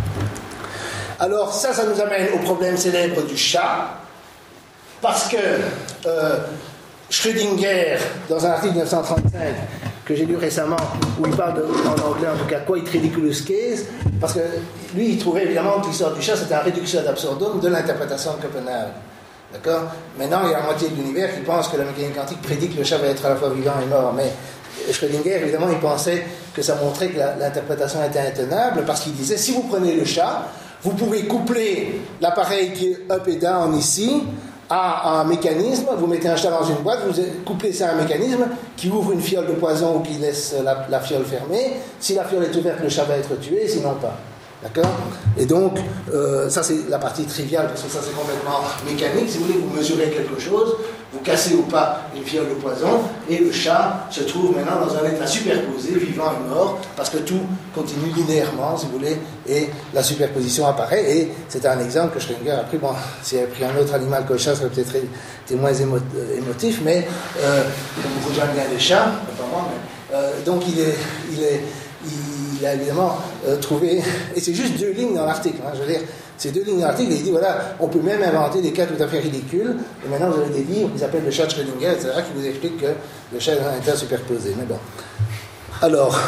Alors ça, ça nous amène au problème célèbre du chat, parce que euh, Schrödinger, dans un article dix-neuf cent trente-cinq que j'ai lu récemment, où il parle de, en anglais en tout cas, quite ridiculous case, parce que lui, il trouvait évidemment que l'histoire du chat, c'était un réduction ad absurdum de l'interprétation de Copenhague. D'accord? Maintenant, il y a la moitié de l'univers qui pense que la mécanique quantique prédit que le chat va être à la fois vivant et mort. Mais Schrödinger, évidemment, il pensait que ça montrait que la, l'interprétation était intenable parce qu'il disait, si vous prenez le chat, vous pouvez coupler l'appareil qui est up et down ici à un mécanisme, vous mettez un chat dans une boîte, vous couplez ça à un mécanisme qui ouvre une fiole de poison ou qui laisse la, la fiole fermée. Si la fiole est ouverte, le chat va être tué, sinon pas. D'accord? Et donc, euh, ça c'est la partie triviale, parce que ça c'est complètement mécanique. Si vous voulez, vous mesurez quelque chose, vous cassez ou pas une fiole de poison, et le chat se trouve maintenant dans un état superposé, vivant et mort, parce que tout continue linéairement, si vous voulez, et la superposition apparaît. Et c'est un exemple que Schrödinger a pris. Bon, s'il avait pris un autre animal que le chat, ça aurait peut-être été moins émo- émotif, mais euh, comme beaucoup de gens aiment bien les chats, pas moi, mais, euh, donc il est. Il est il a évidemment euh, trouvé, et c'est juste deux lignes dans l'article, hein, je veux dire, c'est deux lignes dans l'article, et il dit voilà, on peut même inventer des cas tout à fait ridicules, et maintenant vous avez des livres qui s'appellent le chat de Schrödinger, et cetera, qui vous expliquent que le chat est dans un état superposé. Mais bon. Alors,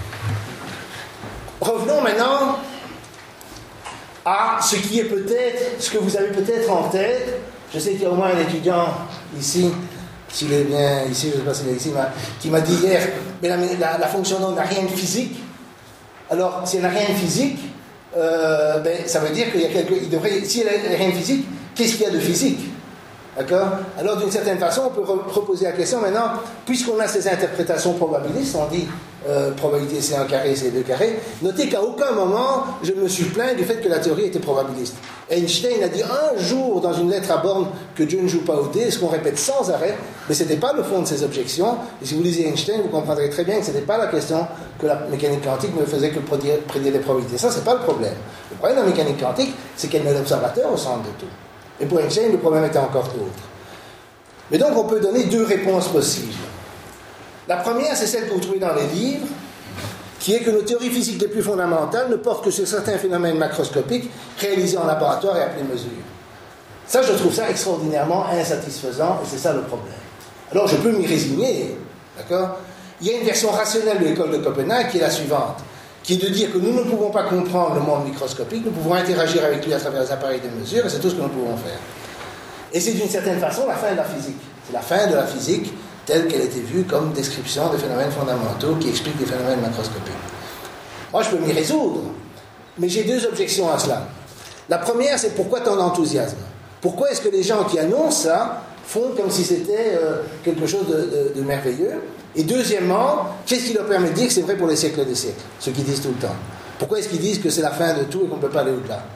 revenons maintenant à ce qui est peut-être, ce que vous avez peut-être en tête. Je sais qu'il y a au moins un étudiant ici, s'il est bien ici, je ne sais pas s'il est ici, qui m'a dit hier, mais la, la, la fonction d'onde n'a rien de physique. Alors, si elle n'a rien de physique, euh, ben, ça veut dire qu'il y a quelque... Il devrait, si elle n'a rien de physique, qu'est-ce qu'il y a de physique? D'accord? Alors, d'une certaine façon, on peut reposer la question maintenant, puisqu'on a ces interprétations probabilistes, on dit euh, probabilité C un carré, C deux carré, notez qu'à aucun moment, je me suis plaint du fait que la théorie était probabiliste. Einstein a dit un jour dans une lettre à Born que Dieu ne joue pas au dé, ce qu'on répète sans arrêt, mais ce n'était pas le fond de ses objections. Et si vous lisez Einstein, vous comprendrez très bien que ce n'était pas la question que la mécanique quantique ne faisait que prédire, prédire les probabilités. Ça, c'est pas le problème. Le problème de la mécanique quantique, c'est qu'elle met l'observateur au centre de tout. Et pour Einstein, le problème était encore autre. Mais donc, on peut donner deux réponses possibles. La première, c'est celle que vous trouvez dans les livres, qui est que nos théories physiques les plus fondamentales ne portent que sur certains phénomènes macroscopiques réalisés en laboratoire et appelés mesures. Ça, je trouve ça extraordinairement insatisfaisant, et c'est ça le problème. Alors, je peux m'y résigner, d'accord? Il y a une version rationnelle de l'école de Copenhague qui est la suivante, qui est de dire que nous ne pouvons pas comprendre le monde microscopique, nous pouvons interagir avec lui à travers les appareils de mesure, et c'est tout ce que nous pouvons faire. Et c'est d'une certaine façon la fin de la physique. C'est la fin de la physique telle qu'elle était vue comme description des phénomènes fondamentaux qui expliquent des phénomènes macroscopiques. Moi, je peux m'y résoudre, mais j'ai deux objections à cela. La première, c'est pourquoi tant d'enthousiasme? Pourquoi est-ce que les gens qui annoncent ça font comme si c'était euh, quelque chose de, de, de merveilleux? Et deuxièmement, qu'est-ce qui leur permet de dire que c'est vrai pour les siècles des siècles, ceux qui disent tout le temps? Pourquoi est-ce qu'ils disent que c'est la fin de tout et qu'on ne peut pas aller au-delà?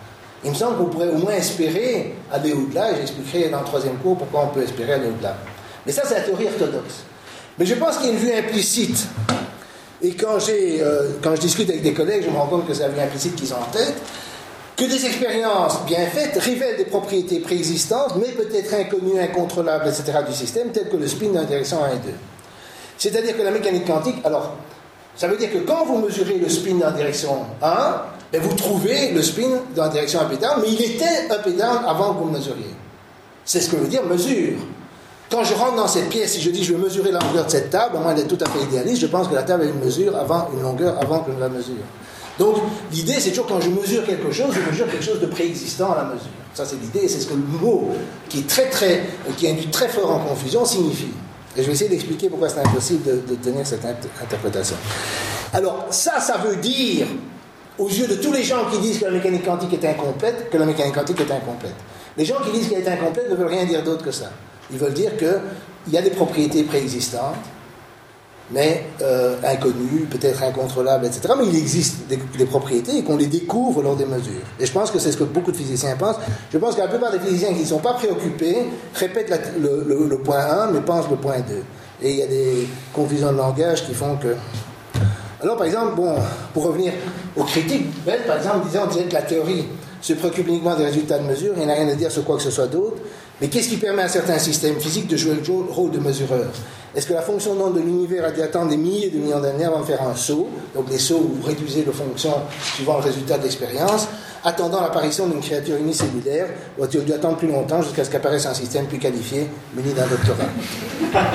il me semble qu'on pourrait au moins espérer aller au-delà, et j'expliquerai dans le troisième cours pourquoi on peut espérer aller au-delà. Mais ça, c'est la théorie orthodoxe. Mais je pense qu'il y a une vue implicite. Et quand, j'ai, euh, quand je discute avec des collègues, je me rends compte que c'est la vue implicite qu'ils ont en tête, que des expériences bien faites révèlent des propriétés préexistantes, mais peut-être inconnues, incontrôlables, et cetera du système, telles que le spin dans la direction un et deux. C'est-à-dire que la mécanique quantique, alors, ça veut dire que quand vous mesurez le spin dans la direction un, ben vous trouvez le spin dans la direction up et down, mais il était up et down avant que vous le mesuriez. C'est ce que veut dire mesure. Quand je rentre dans cette pièce, si je dis je vais mesurer la longueur de cette table, à moins d'être tout à fait idéaliste, je pense que la table a une mesure avant, une longueur avant que je la mesure. Donc l'idée, c'est toujours quand je mesure quelque chose, je mesure quelque chose de préexistant à la mesure. Ça, c'est l'idée, et c'est ce que le mot qui est très très, qui induit très fort en confusion signifie. Et je vais essayer d'expliquer pourquoi c'est impossible de, de tenir cette int- interprétation. Alors ça, ça veut dire, aux yeux de tous les gens qui disent que la mécanique quantique est incomplète, que la mécanique quantique est incomplète. Les gens qui disent qu'elle est incomplète ne veulent rien dire d'autre que ça. Ils veulent dire qu'il y a des propriétés préexistantes, mais euh, inconnues, peut-être incontrôlables, et cetera. Mais il existe des, des propriétés et qu'on les découvre lors des mesures. Et je pense que c'est ce que beaucoup de physiciens pensent. Je pense que la plupart des physiciens qui ne sont pas préoccupés répètent la, le, le, le point un, mais pensent le point deux. Et il y a des confusions de langage qui font que... Alors, par exemple, bon, pour revenir aux critiques, Bell, par exemple, disait, on disait que la théorie se préoccupe uniquement des résultats de mesure, il n'y a rien à dire sur quoi que ce soit d'autre. Mais qu'est-ce qui permet à certains systèmes physiques de jouer le rôle de mesureur? Est-ce que la fonction d'onde de l'univers a dû attendre des milliers de millions d'années avant de faire un saut? Donc des sauts où vous réduisez les fonctions suivant le résultat de l'expérience, attendant l'apparition d'une créature unicellulaire, ou a-t-il dû attendre plus longtemps jusqu'à ce qu'apparaisse un système plus qualifié, muni d'un doctorat?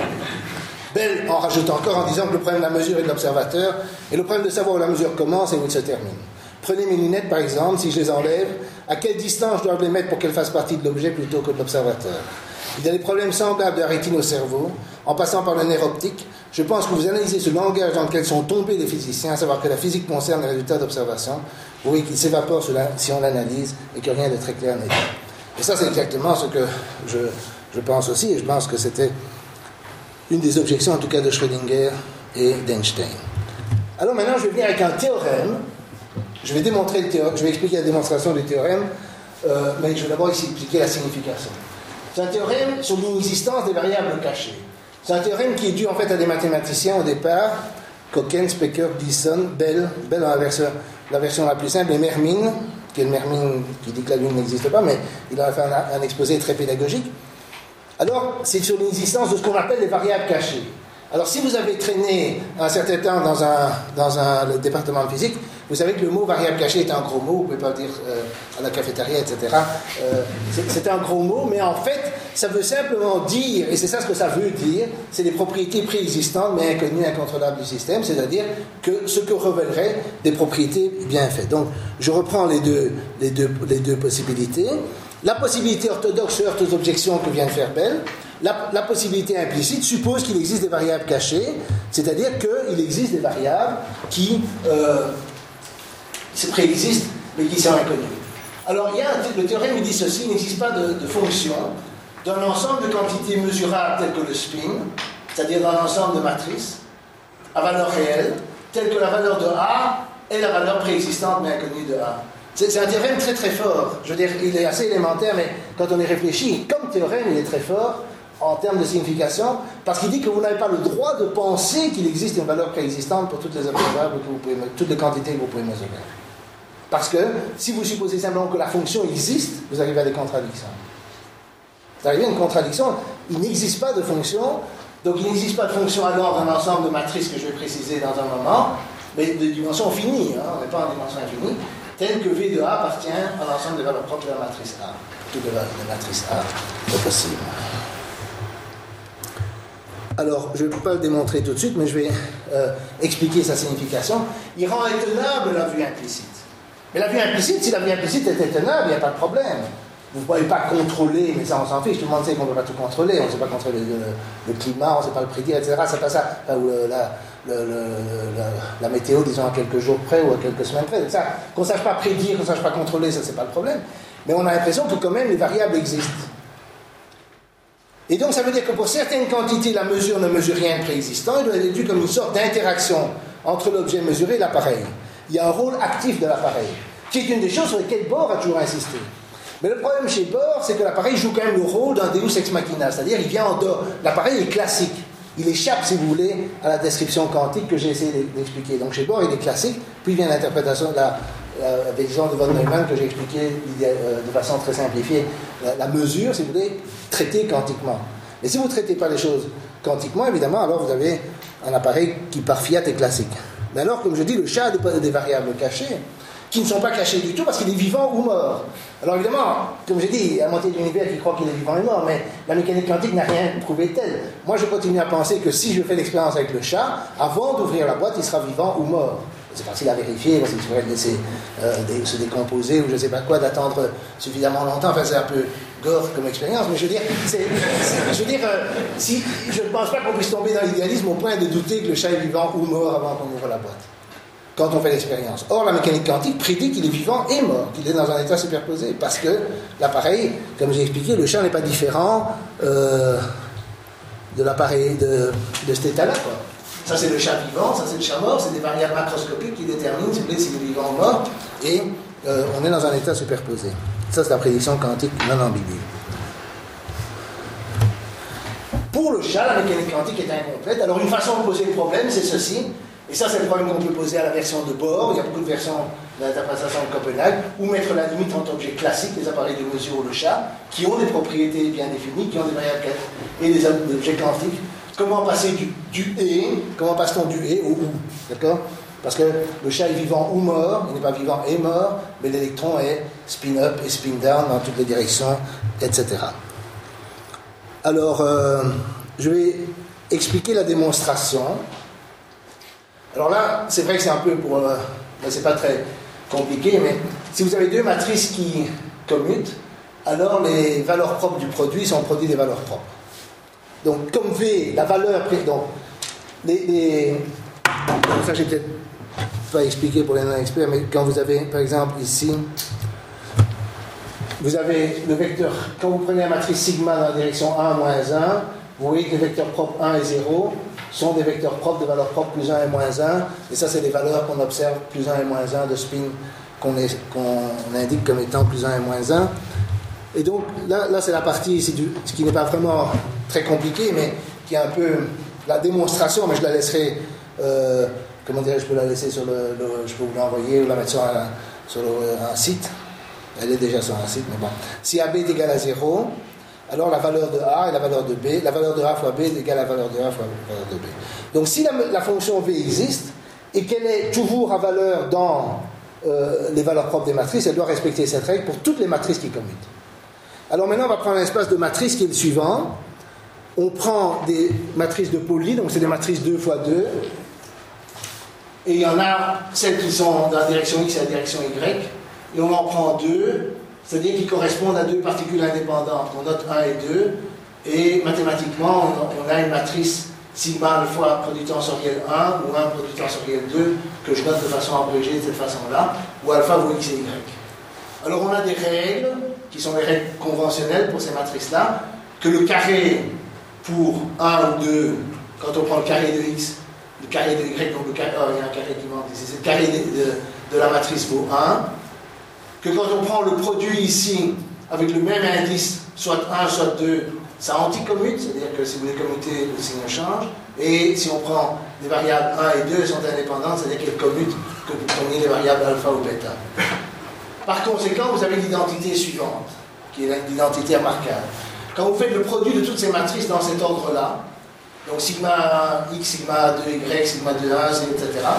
Bell en rajoute encore en disant que le problème de la mesure et de l'observateur est le problème de savoir où la mesure commence et où elle se termine. Prenez mes lunettes, par exemple, si je les enlève, à quelle distance je dois les mettre pour qu'elles fassent partie de l'objet plutôt que de l'observateur? Il y a des problèmes semblables de la rétine au cerveau, en passant par le nerf optique. Je pense que vous analysez ce langage dans lequel sont tombés les physiciens, à savoir que la physique concerne les résultats d'observation, vous voyez qu'il s'évapore si on l'analyse et que rien de très clair n'est dit. Et ça, c'est exactement ce que je, je pense aussi, et je pense que c'était une des objections, en tout cas, de Schrödinger et d'Einstein. Alors maintenant, je vais venir avec un théorème. Je vais démontrer le théorème, je vais expliquer la démonstration du théorème, euh, mais je vais d'abord ici expliquer la signification. C'est un théorème sur l'inexistence des variables cachées. C'est un théorème qui est dû en fait à des mathématiciens au départ, Cohen, Specker, Dyson, Bell, Bell dans la version, la version la plus simple, et Mermin, qui est le Mermin qui dit que la Lune n'existe pas, mais il a fait un, un exposé très pédagogique. Alors, c'est sur l'inexistence de ce qu'on appelle les variables cachées. Alors, si vous avez traîné un certain temps dans, un, dans un, le département de physique, vous savez que le mot variable cachée est un gros mot, vous ne pouvez pas le dire euh, à la cafétéria, et cetera. Euh, c'est, c'est un gros mot, mais en fait, ça veut simplement dire, et c'est ça ce que ça veut dire, c'est des propriétés préexistantes, mais inconnues, incontrôlables du système, c'est-à-dire que ce que révélerait des propriétés bien faites. Donc, je reprends les deux, les deux, les deux possibilités. La possibilité orthodoxe se heurte aux objections que vient de faire Bell. La, la possibilité implicite suppose qu'il existe des variables cachées, c'est-à-dire qu'il existe des variables qui euh, préexistent, mais qui sont inconnues. Alors, il y a un, le théorème il dit ceci, il n'existe pas de, de fonction d'un ensemble de quantités mesurables telles que le spin, c'est-à-dire d'un ensemble de matrices, à valeur réelle, telle que la valeur de A est la valeur préexistante mais inconnue de A. C'est, c'est un théorème très très fort. Je veux dire, il est assez élémentaire, mais quand on y réfléchit, comme théorème, il est très fort en termes de signification, parce qu'il dit que vous n'avez pas le droit de penser qu'il existe une valeur préexistante pour toutes les observables, que vous pouvez, toutes les quantités que vous pouvez mesurer. Parce que si vous supposez simplement que la fonction existe, vous arrivez à des contradictions. Vous arrivez à une contradiction, il n'existe pas de fonction, donc il n'existe pas de fonction alors d'un ensemble de matrices que je vais préciser dans un moment, mais de dimension finie, hein, on n'est pas en dimension infinie, telle que V de A appartient à l'ensemble des valeurs propres de la matrice A. Toutes les valeurs de la matrice A est possible. Alors, je ne peux pas le démontrer tout de suite, mais je vais euh, expliquer sa signification. Il rend intenable la vue implicite. Mais la vue implicite, si la vue implicite est intenable, il n'y a pas de problème. Vous ne pouvez pas contrôler, mais ça on s'en fiche, tout le monde sait qu'on ne peut pas tout contrôler, on ne sait pas contrôler le, le, le climat, on ne sait pas le prédire, et cetera. C'est pas ça, enfin, ou le, la, le, le, la, la météo, disons, à quelques jours près ou à quelques semaines près. Ça, qu'on ne sache pas prédire, qu'on ne sache pas contrôler, ça c'est pas le problème. Mais on a l'impression que quand même les variables existent. Et donc ça veut dire que pour certaines quantités, la mesure ne mesure rien de préexistant, il doit être dû comme une sorte d'interaction entre l'objet mesuré et l'appareil. Il y a un rôle actif de l'appareil. qui est une des choses sur lesquelles Bohr a toujours insisté. Mais le problème chez Bohr, c'est que l'appareil joue quand même le rôle d'un Deus ex machina, c'est-à-dire il vient en dehors. L'appareil est classique. Il échappe, si vous voulez, à la description quantique que j'ai essayé d'expliquer. Donc chez Bohr, il est classique, puis vient l'interprétation de la, la vision de von Neumann que j'ai expliqué euh, de façon très simplifiée. La, la mesure, si vous voulez, traitée quantiquement. Mais si vous ne traitez pas les choses quantiquement, évidemment, alors vous avez un appareil qui par fiat est classique. Mais alors, comme je dis, le chat a des, des variables cachées, qui ne sont pas cachées du tout parce qu'il est vivant ou mort. Alors évidemment, comme j'ai dit, il y a la moitié de l'univers qui croit qu'il est vivant et mort, mais la mécanique quantique n'a rien prouvé tel. Moi, je continue à penser que si je fais l'expérience avec le chat, avant d'ouvrir la boîte, il sera vivant ou mort. C'est facile à vérifier, parce qu'il faudrait le laisser euh, dé, se décomposer ou je ne sais pas quoi, d'attendre suffisamment longtemps. Enfin, c'est un peu gore comme expérience, mais je veux dire, c'est, c'est, je veux dire euh, si, je ne pense pas qu'on puisse tomber dans l'idéalisme au point de douter que le chat est vivant ou mort avant qu'on ouvre la boîte, quand on fait l'expérience. Or, la mécanique quantique prédit qu'il est vivant et mort, qu'il est dans un état superposé, parce que l'appareil, comme j'ai expliqué, le chat n'est pas différent euh, de l'appareil de, de cet état-là, quoi. Ça, c'est le chat vivant, ça, c'est le chat mort, c'est des variables macroscopiques qui déterminent, si vous voulez, s'il est vivant ou mort, et euh, on est dans un état superposé. Ça, c'est la prédiction quantique non ambiguë. Pour le chat, la mécanique quantique est incomplète. Alors, une façon de poser le problème, c'est ceci. Et ça, c'est le problème qu'on peut poser à la version de Bohr. Il y a beaucoup de versions de l'interprétation de Copenhague, où mettre la limite entre objets classiques, les appareils de mesure ou le chat, qui ont des propriétés bien définies, qui ont des variables et des objets quantiques. Comment passer du, du et, comment passe-t-on du et au ou, d'accord? Parce que le chat est vivant ou mort, il n'est pas vivant et mort, mais l'électron est spin-up et spin-down dans toutes les directions, et cetera. Alors, euh, je vais expliquer la démonstration. Alors là, c'est vrai que c'est un peu pour... Euh, c'est pas très compliqué, mais si vous avez deux matrices qui commutent, alors les valeurs propres du produit sont produits des valeurs propres. Donc, comme V, la valeur... Donc, les, les, ça, j'ai peut-être pas expliqué pour les non-experts, mais quand vous avez, par exemple, ici, vous avez le vecteur... Quand vous prenez la matrice sigma dans la direction un, moins un, vous voyez que les vecteurs propres un et zéro sont des vecteurs propres de valeurs propres plus un et moins un, et ça, c'est les valeurs qu'on observe plus un et moins un de spin qu'on, est, qu'on indique comme étant plus un et moins un. Et donc, là, là c'est la partie, c'est du, ce qui n'est pas vraiment très compliqué, mais qui est un peu la démonstration, mais je la laisserai, euh, comment dire, je peux la laisser sur le, le je peux vous l'envoyer ou la mettre sur un, sur le, un site. Elle est déjà sur un site, mais bon. Si A B est égal à zéro, alors la valeur de A et la valeur de B, la valeur de A fois B est égale à la valeur de A fois la valeur de B. Donc, si la, la fonction V existe, et qu'elle est toujours à valeur dans euh, les valeurs propres des matrices, elle doit respecter cette règle pour toutes les matrices qui commutent. Alors maintenant, on va prendre un espace de matrice qui est le suivant. On prend des matrices de Pauli, donc c'est des matrices deux fois deux. Et il y en a celles qui sont dans la direction X et la direction Y. Et on en prend deux, c'est-à-dire qui correspondent à deux particules indépendantes. On note un et deux. Et mathématiquement, on a une matrice sigma alpha produit tensoriel un ou un produit tensoriel deux que je note de façon abrégée de cette façon-là, ou alpha vaut X et Y. Alors on a des règles qui sont les règles conventionnelles pour ces matrices-là, que le carré pour un ou deux, quand on prend le carré de X, le carré de Y, donc le carré, oh, il y a un carré qui manque ici, c'est le carré de, de, de la matrice vaut un, que quand on prend le produit ici, avec le même indice, soit un, soit deux, ça anticommute, c'est-à-dire que si vous les commutez, le signe change, et si on prend des variables un et deux, elles sont indépendantes, c'est-à-dire qu'elles commutent que vous preniez les variables alpha ou bêta. Par conséquent, vous avez l'identité suivante, qui est l'identité remarquable. Quand vous faites le produit de toutes ces matrices dans cet ordre-là, donc sigma X, sigma deux Y, sigma deux un, et cetera,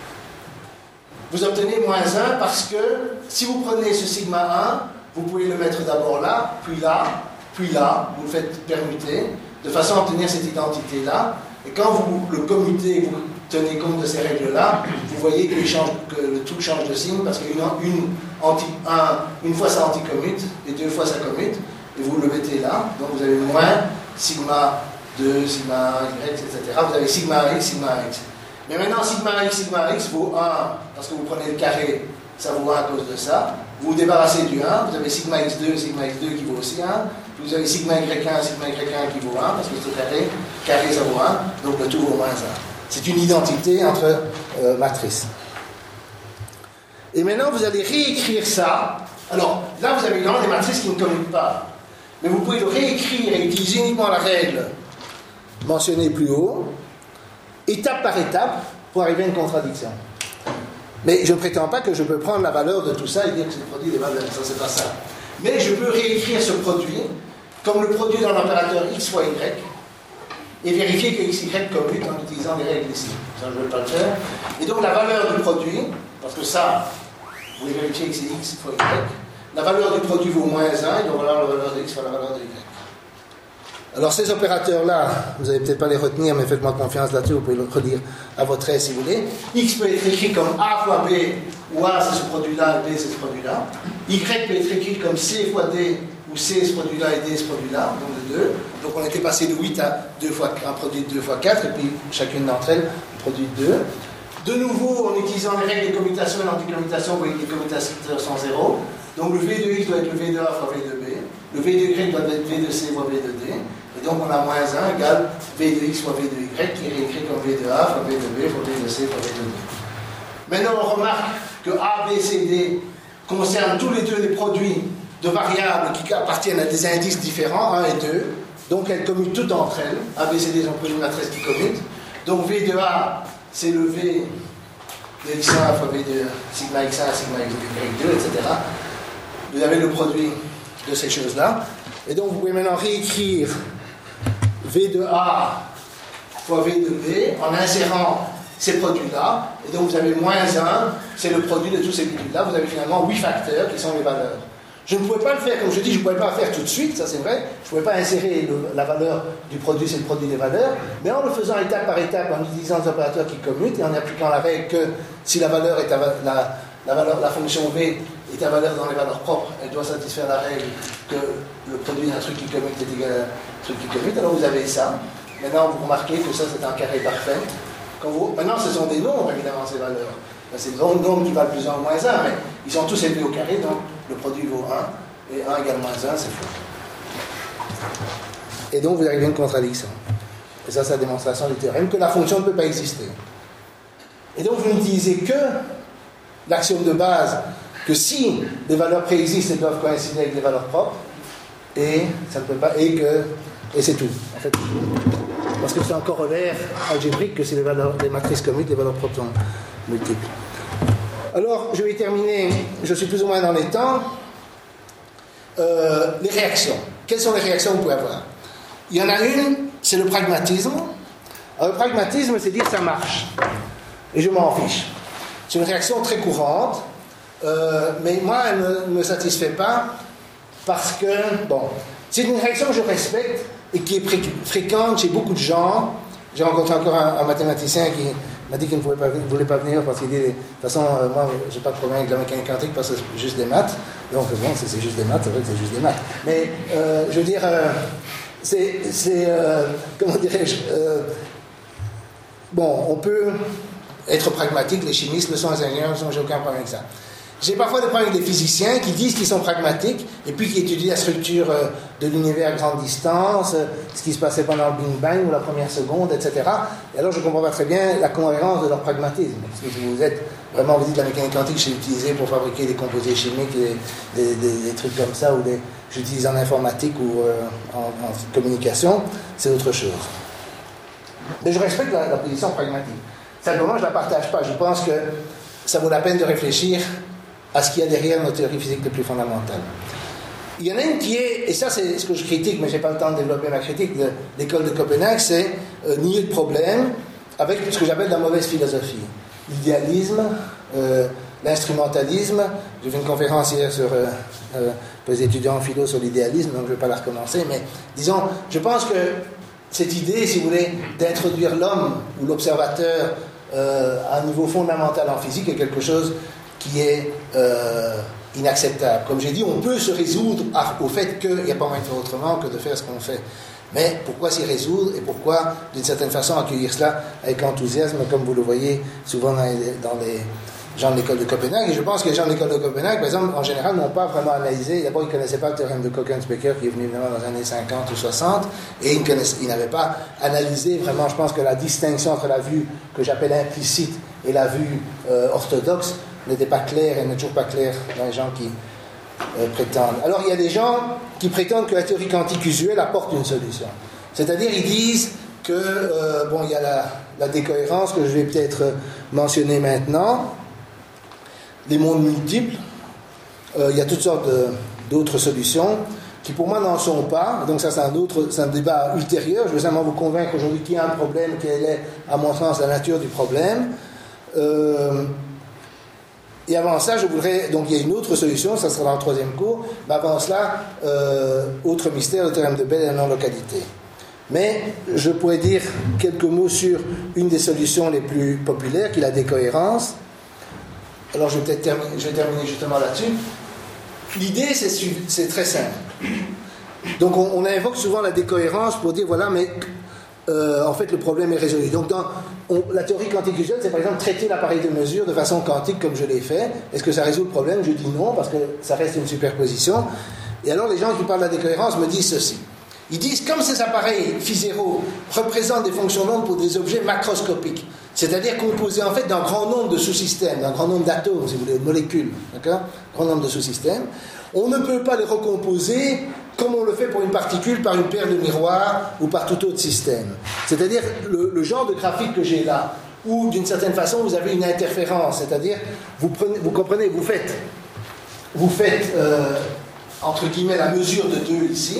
vous obtenez moins un parce que si vous prenez ce sigma un, vous pouvez le mettre d'abord là, puis là, puis là, vous le faites permuter, de façon à obtenir cette identité-là. Et quand vous le commutez, vous tenez compte de ces règles-là, vous voyez que, change, que le tout change de signe, parce qu'une une, anti, un, une fois ça anticommute, et deux fois ça commute, et vous le mettez là, donc vous avez moins sigma deux, sigma Y, et cetera. Vous avez sigma X, sigma X. Mais maintenant, sigma X, sigma X vaut un, parce que vous prenez le carré, ça vaut un à cause de ça. Vous vous débarrassez du un, vous avez sigma X deux, sigma X deux qui vaut aussi un, puis vous avez sigma Y un, sigma Y un qui vaut un, parce que c'est carré, carré ça vaut un, donc le tout vaut moins un. C'est une identité entre euh, matrices. Et maintenant, vous allez réécrire ça. Alors, là, vous avez évidemment des matrices qui ne commutent pas. Mais vous pouvez le réécrire et utiliser uniquement la règle mentionnée plus haut, étape par étape, pour arriver à une contradiction. Mais je ne prétends pas que je peux prendre la valeur de tout ça et dire que c'est le produit des valeurs. Ça, c'est pas ça. Mais je peux réécrire ce produit comme le produit dans l'opérateur x fois y et vérifier que x, y commute en utilisant les règles ici. Ça, je ne vais pas le faire. Et donc, la valeur du produit, parce que ça, vous pouvez vérifier que c'est x fois y, la valeur du produit vaut moins un, et donc voilà la valeur de x fois la valeur de y. Alors, ces opérateurs-là, vous n'allez peut-être pas les retenir, mais faites-moi confiance là-dessus, vous pouvez le redire à votre aise si vous voulez. X peut être écrit comme A fois B, où A c'est ce produit-là et B c'est ce produit-là. Y peut être écrit comme C fois D, où C ce produit-là et D ce produit-là, donc de deux. Donc on était passé de huit à deux fois, un produit de deux fois quatre, et puis chacune d'entre elles, un produit de deux. De nouveau, en utilisant les règles des commutations et l'anticommutation, vous voyez que les commutateurs sont zéro. Donc le V de X doit être le V de A fois V de B. Le V de Y doit être V de C fois V de D. Et donc on a moins un égale V de X fois V de Y, qui est réécrit comme V de A fois V de B fois V de C fois V de D. Maintenant on remarque que A, B, C, D concernent tous les deux des produits de variables qui appartiennent à des indices différents, un et deux. Donc elles commutent toutes entre elles. A, B, C, D sont une matrice qui commute. Donc V de A, c'est le V de X un fois V de sigma X un, sigma Y deux, et cetera. Vous avez le produit de ces choses-là. Et donc vous pouvez maintenant réécrire V de A fois V de B en insérant ces produits-là. Et donc vous avez moins un, c'est le produit de tous ces bidules-là. Vous avez finalement huit facteurs qui sont les valeurs. Je ne pouvais pas le faire, comme je dis, je ne pouvais pas le faire tout de suite, ça c'est vrai. Je ne pouvais pas insérer le, la valeur du produit, c'est le produit des valeurs. Mais en le faisant étape par étape, en utilisant des opérateurs qui commutent et en appliquant la règle que si la valeur est à, la, la, valeur, la fonction V est à valeur dans les valeurs propres, elle doit satisfaire la règle que le produit d'un truc qui commute est égal à un truc qui commute. Alors vous avez ça. Maintenant vous remarquez que ça c'est un carré parfait. Quand vous... Maintenant ce sont des nombres évidemment ces valeurs. C'est des nombres qui valent plus un ou moins un, mais ils sont tous élevés au carré, donc le produit vaut un, et un égale moins un, c'est faux. Et donc vous arrivez à une contradiction. Et ça c'est la démonstration du théorème, que la fonction ne peut pas exister. Et donc vous n'utilisez que l'axiome de base, que si des valeurs préexistent, elles doivent coïncider avec des valeurs propres, et ça ne peut pas, et que, et c'est tout, en fait. Parce que c'est un corollaire algébrique que si les valeurs, les matrices commutent, les valeurs propres sont multiples. Alors, je vais terminer, je suis plus ou moins dans les temps. Euh, les réactions. Quelles sont les réactions que vous pouvez avoir? Il y en a une, c'est le pragmatisme. Alors, le pragmatisme, c'est dire ça marche. Et je m'en fiche. C'est une réaction très courante, euh, mais moi, elle ne me satisfait pas parce que, bon, c'est une réaction que je respecte et qui est pré- fréquente chez beaucoup de gens. J'ai rencontré encore un, un mathématicien qui m'a dit qu'il ne pouvait pas, voulait pas venir parce qu'il dit, de toute façon, euh, moi, j'ai pas de problème avec la mécanique quantique parce que c'est juste des maths. Donc, bon, c'est, c'est juste des maths, c'est vrai que c'est juste des maths. Mais, euh, je veux dire, euh, c'est, c'est euh, comment dirais-je, euh, bon, on peut être pragmatique, les chimistes le sont, les ingénieurs, j'ai aucun problème avec ça. J'ai parfois des problèmes avec des physiciens qui disent qu'ils sont pragmatiques et puis qui étudient la structure de l'univers à grande distance, ce qui se passait pendant le Big Bang ou la première seconde, et cetera. Et alors je ne comprends pas très bien la cohérence de leur pragmatisme. Parce que si vous êtes vraiment, vous dites la mécanique quantique, je l'ai utilisée pour fabriquer des composés chimiques, des, des, des, des trucs comme ça, ou des, j'utilise en informatique ou euh, en, en communication, c'est autre chose. Mais je respecte la, la position pragmatique. Simplement, je ne la partage pas. Je pense que ça vaut la peine de réfléchir à ce qu'il y a derrière nos théories physiques les plus fondamentales. Il y en a une qui est, et ça c'est ce que je critique, mais je n'ai pas le temps de développer ma critique de l'école de Copenhague, c'est euh, nier le problème avec ce que j'appelle la mauvaise philosophie. L'idéalisme, euh, l'instrumentalisme. J'ai fait une conférence hier sur, euh, euh, pour les étudiants en philo sur l'idéalisme, donc je ne vais pas la recommencer, mais disons, je pense que cette idée, si vous voulez, d'introduire l'homme ou l'observateur euh, à un niveau fondamental en physique est quelque chose qui est euh, inacceptable. Comme j'ai dit, on peut se résoudre à, au fait qu'il n'y a pas moyen de faire autrement que de faire ce qu'on fait. Mais pourquoi s'y résoudre et pourquoi, d'une certaine façon, accueillir cela avec enthousiasme, comme vous le voyez souvent dans les, dans les gens de l'école de Copenhague. Et je pense que les gens de l'école de Copenhague, par exemple, en général, n'ont pas vraiment analysé. D'abord, ils ne connaissaient pas le théorème de Cohen-Specker qui est venu vraiment dans les années cinquante ou soixante, et ils, ils n'avaient pas analysé vraiment, je pense que la distinction entre la vue que j'appelle implicite et la vue euh, orthodoxe n'était pas clair et n'est toujours pas clair dans les gens qui euh, prétendent. Alors il y a des gens qui prétendent que la théorie quantique usuelle apporte une solution. C'est-à-dire ils disent que, euh, bon, il y a la, la décohérence que je vais peut-être mentionner maintenant, les mondes multiples, euh, il y a toutes sortes de, d'autres solutions qui pour moi n'en sont pas, donc ça c'est un autre, c'est un débat ultérieur. Je veux simplement vous convaincre aujourd'hui qu'il y a un problème, quelle est à mon sens la nature du problème. Euh, et avant ça je voudrais, donc il y a une autre solution, ça sera dans le troisième cours, mais avant cela, euh, autre mystère, le théorème de Bell et la non-localité. Mais je pourrais dire quelques mots sur une des solutions les plus populaires, qui est la décohérence. Alors je vais peut-être terminer, je vais terminer justement là-dessus. L'idée, c'est, c'est très simple. Donc on, on invoque souvent la décohérence pour dire, voilà, mais euh, en fait le problème est résolu. Donc dans on, la théorie quantique usuelle, c'est par exemple traiter l'appareil de mesure de façon quantique comme je l'ai fait. Est-ce que ça résout le problème? Je dis non, parce que ça reste une superposition. Et alors les gens qui parlent de la décohérence me disent ceci. Ils disent, comme ces appareils phi zéro représentent des fonctions d'onde pour des objets macroscopiques, c'est-à-dire composés en fait d'un grand nombre de sous-systèmes, d'un grand nombre d'atomes, si vous voulez, de molécules, d'accord, un grand nombre de sous-systèmes, on ne peut pas les recomposer comme on le fait pour une particule par une paire de miroirs ou par tout autre système. C'est-à-dire le, le genre de graphique que j'ai là, où d'une certaine façon vous avez une interférence, c'est-à-dire vous, prenez, vous comprenez, vous faites, vous faites euh, entre guillemets la mesure de deux ici.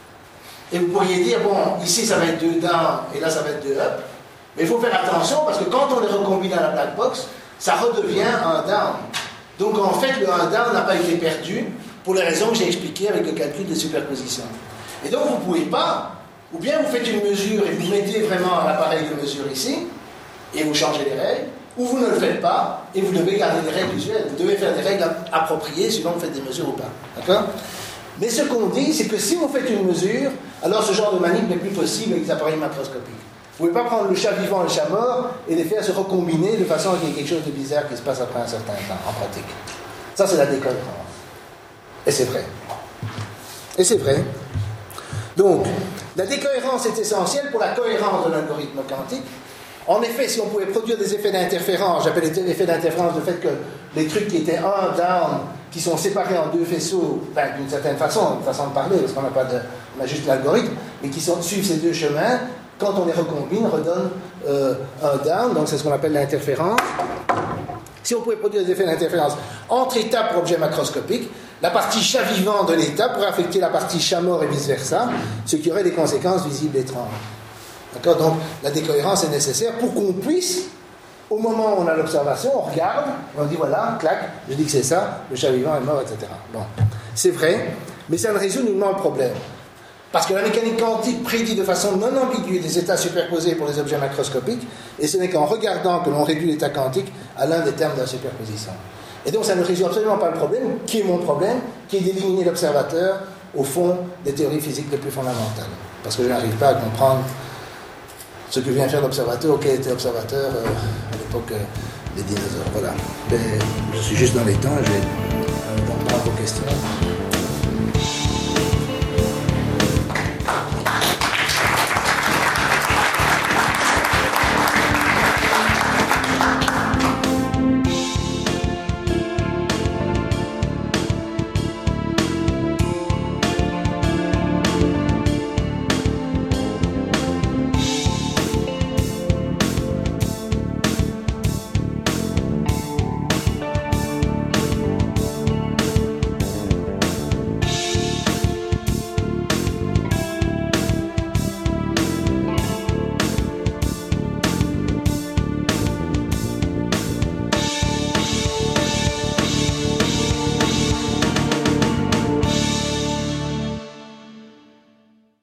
Et vous pourriez dire, bon, ici ça va être deux down et là ça va être deux up. Mais il faut faire attention parce que quand on les recombine à la black box, ça redevient un down. Donc en fait, le un down n'a pas été perdu pour les raisons que j'ai expliquées avec le calcul de superposition. Et donc vous ne pouvez pas, ou bien vous faites une mesure et vous mettez vraiment l'appareil de mesure ici, et vous changez les règles, ou vous ne le faites pas et vous devez garder les règles usuelles. Vous devez faire des règles appropriées, sinon vous faites des mesures ou pas. D'accord ? Mais ce qu'on dit, c'est que si vous faites une mesure, alors ce genre de manip n'est plus possible avec des appareils macroscopiques. Vous ne pouvez pas prendre le chat vivant et le chat mort et les faire se recombiner de façon qu'il y ait quelque chose de bizarre qui se passe après un certain temps, en pratique. Ça, c'est la décohérence. Et c'est vrai. Et c'est vrai. Donc, la décohérence est essentielle pour la cohérence de l'algorithme quantique. En effet, si on pouvait produire des effets d'interférence, j'appelle les effets d'interférence le fait que les trucs qui étaient un down, qui sont séparés en deux faisceaux, ben, d'une certaine façon, une façon de parler, parce qu'on n'a pas de, on a juste l'algorithme, mais qui sont, suivent ces deux chemins, quand on les recombine, redonne euh, un down, donc c'est ce qu'on appelle l'interférence. Si on pouvait produire des effets d'interférence entre étapes pour objets macroscopiques, la partie chat vivant de l'étape pourrait affecter la partie chat mort et vice-versa, ce qui aurait des conséquences visibles étranges. D'accord ? Donc la décohérence est nécessaire pour qu'on puisse, au moment où on a l'observation, on regarde, on dit voilà, clac, je dis que c'est ça, le chat vivant est mort, et cetera. Bon, c'est vrai, mais ça ne résout nullement le problème. Parce que la mécanique quantique prédit de façon non ambiguë des états superposés pour les objets macroscopiques, et ce n'est qu'en regardant que l'on réduit l'état quantique à l'un des termes de la superposition. Et donc ça ne résout absolument pas le problème, qui est mon problème, qui est d'éliminer l'observateur au fond des théories physiques les plus fondamentales. Parce que je n'arrive pas à comprendre ce que vient faire l'observateur, auquel était l'observateur euh, à l'époque euh, des dinosaures. Voilà. Mais je suis juste dans les temps, je vais euh, prendre vos questions.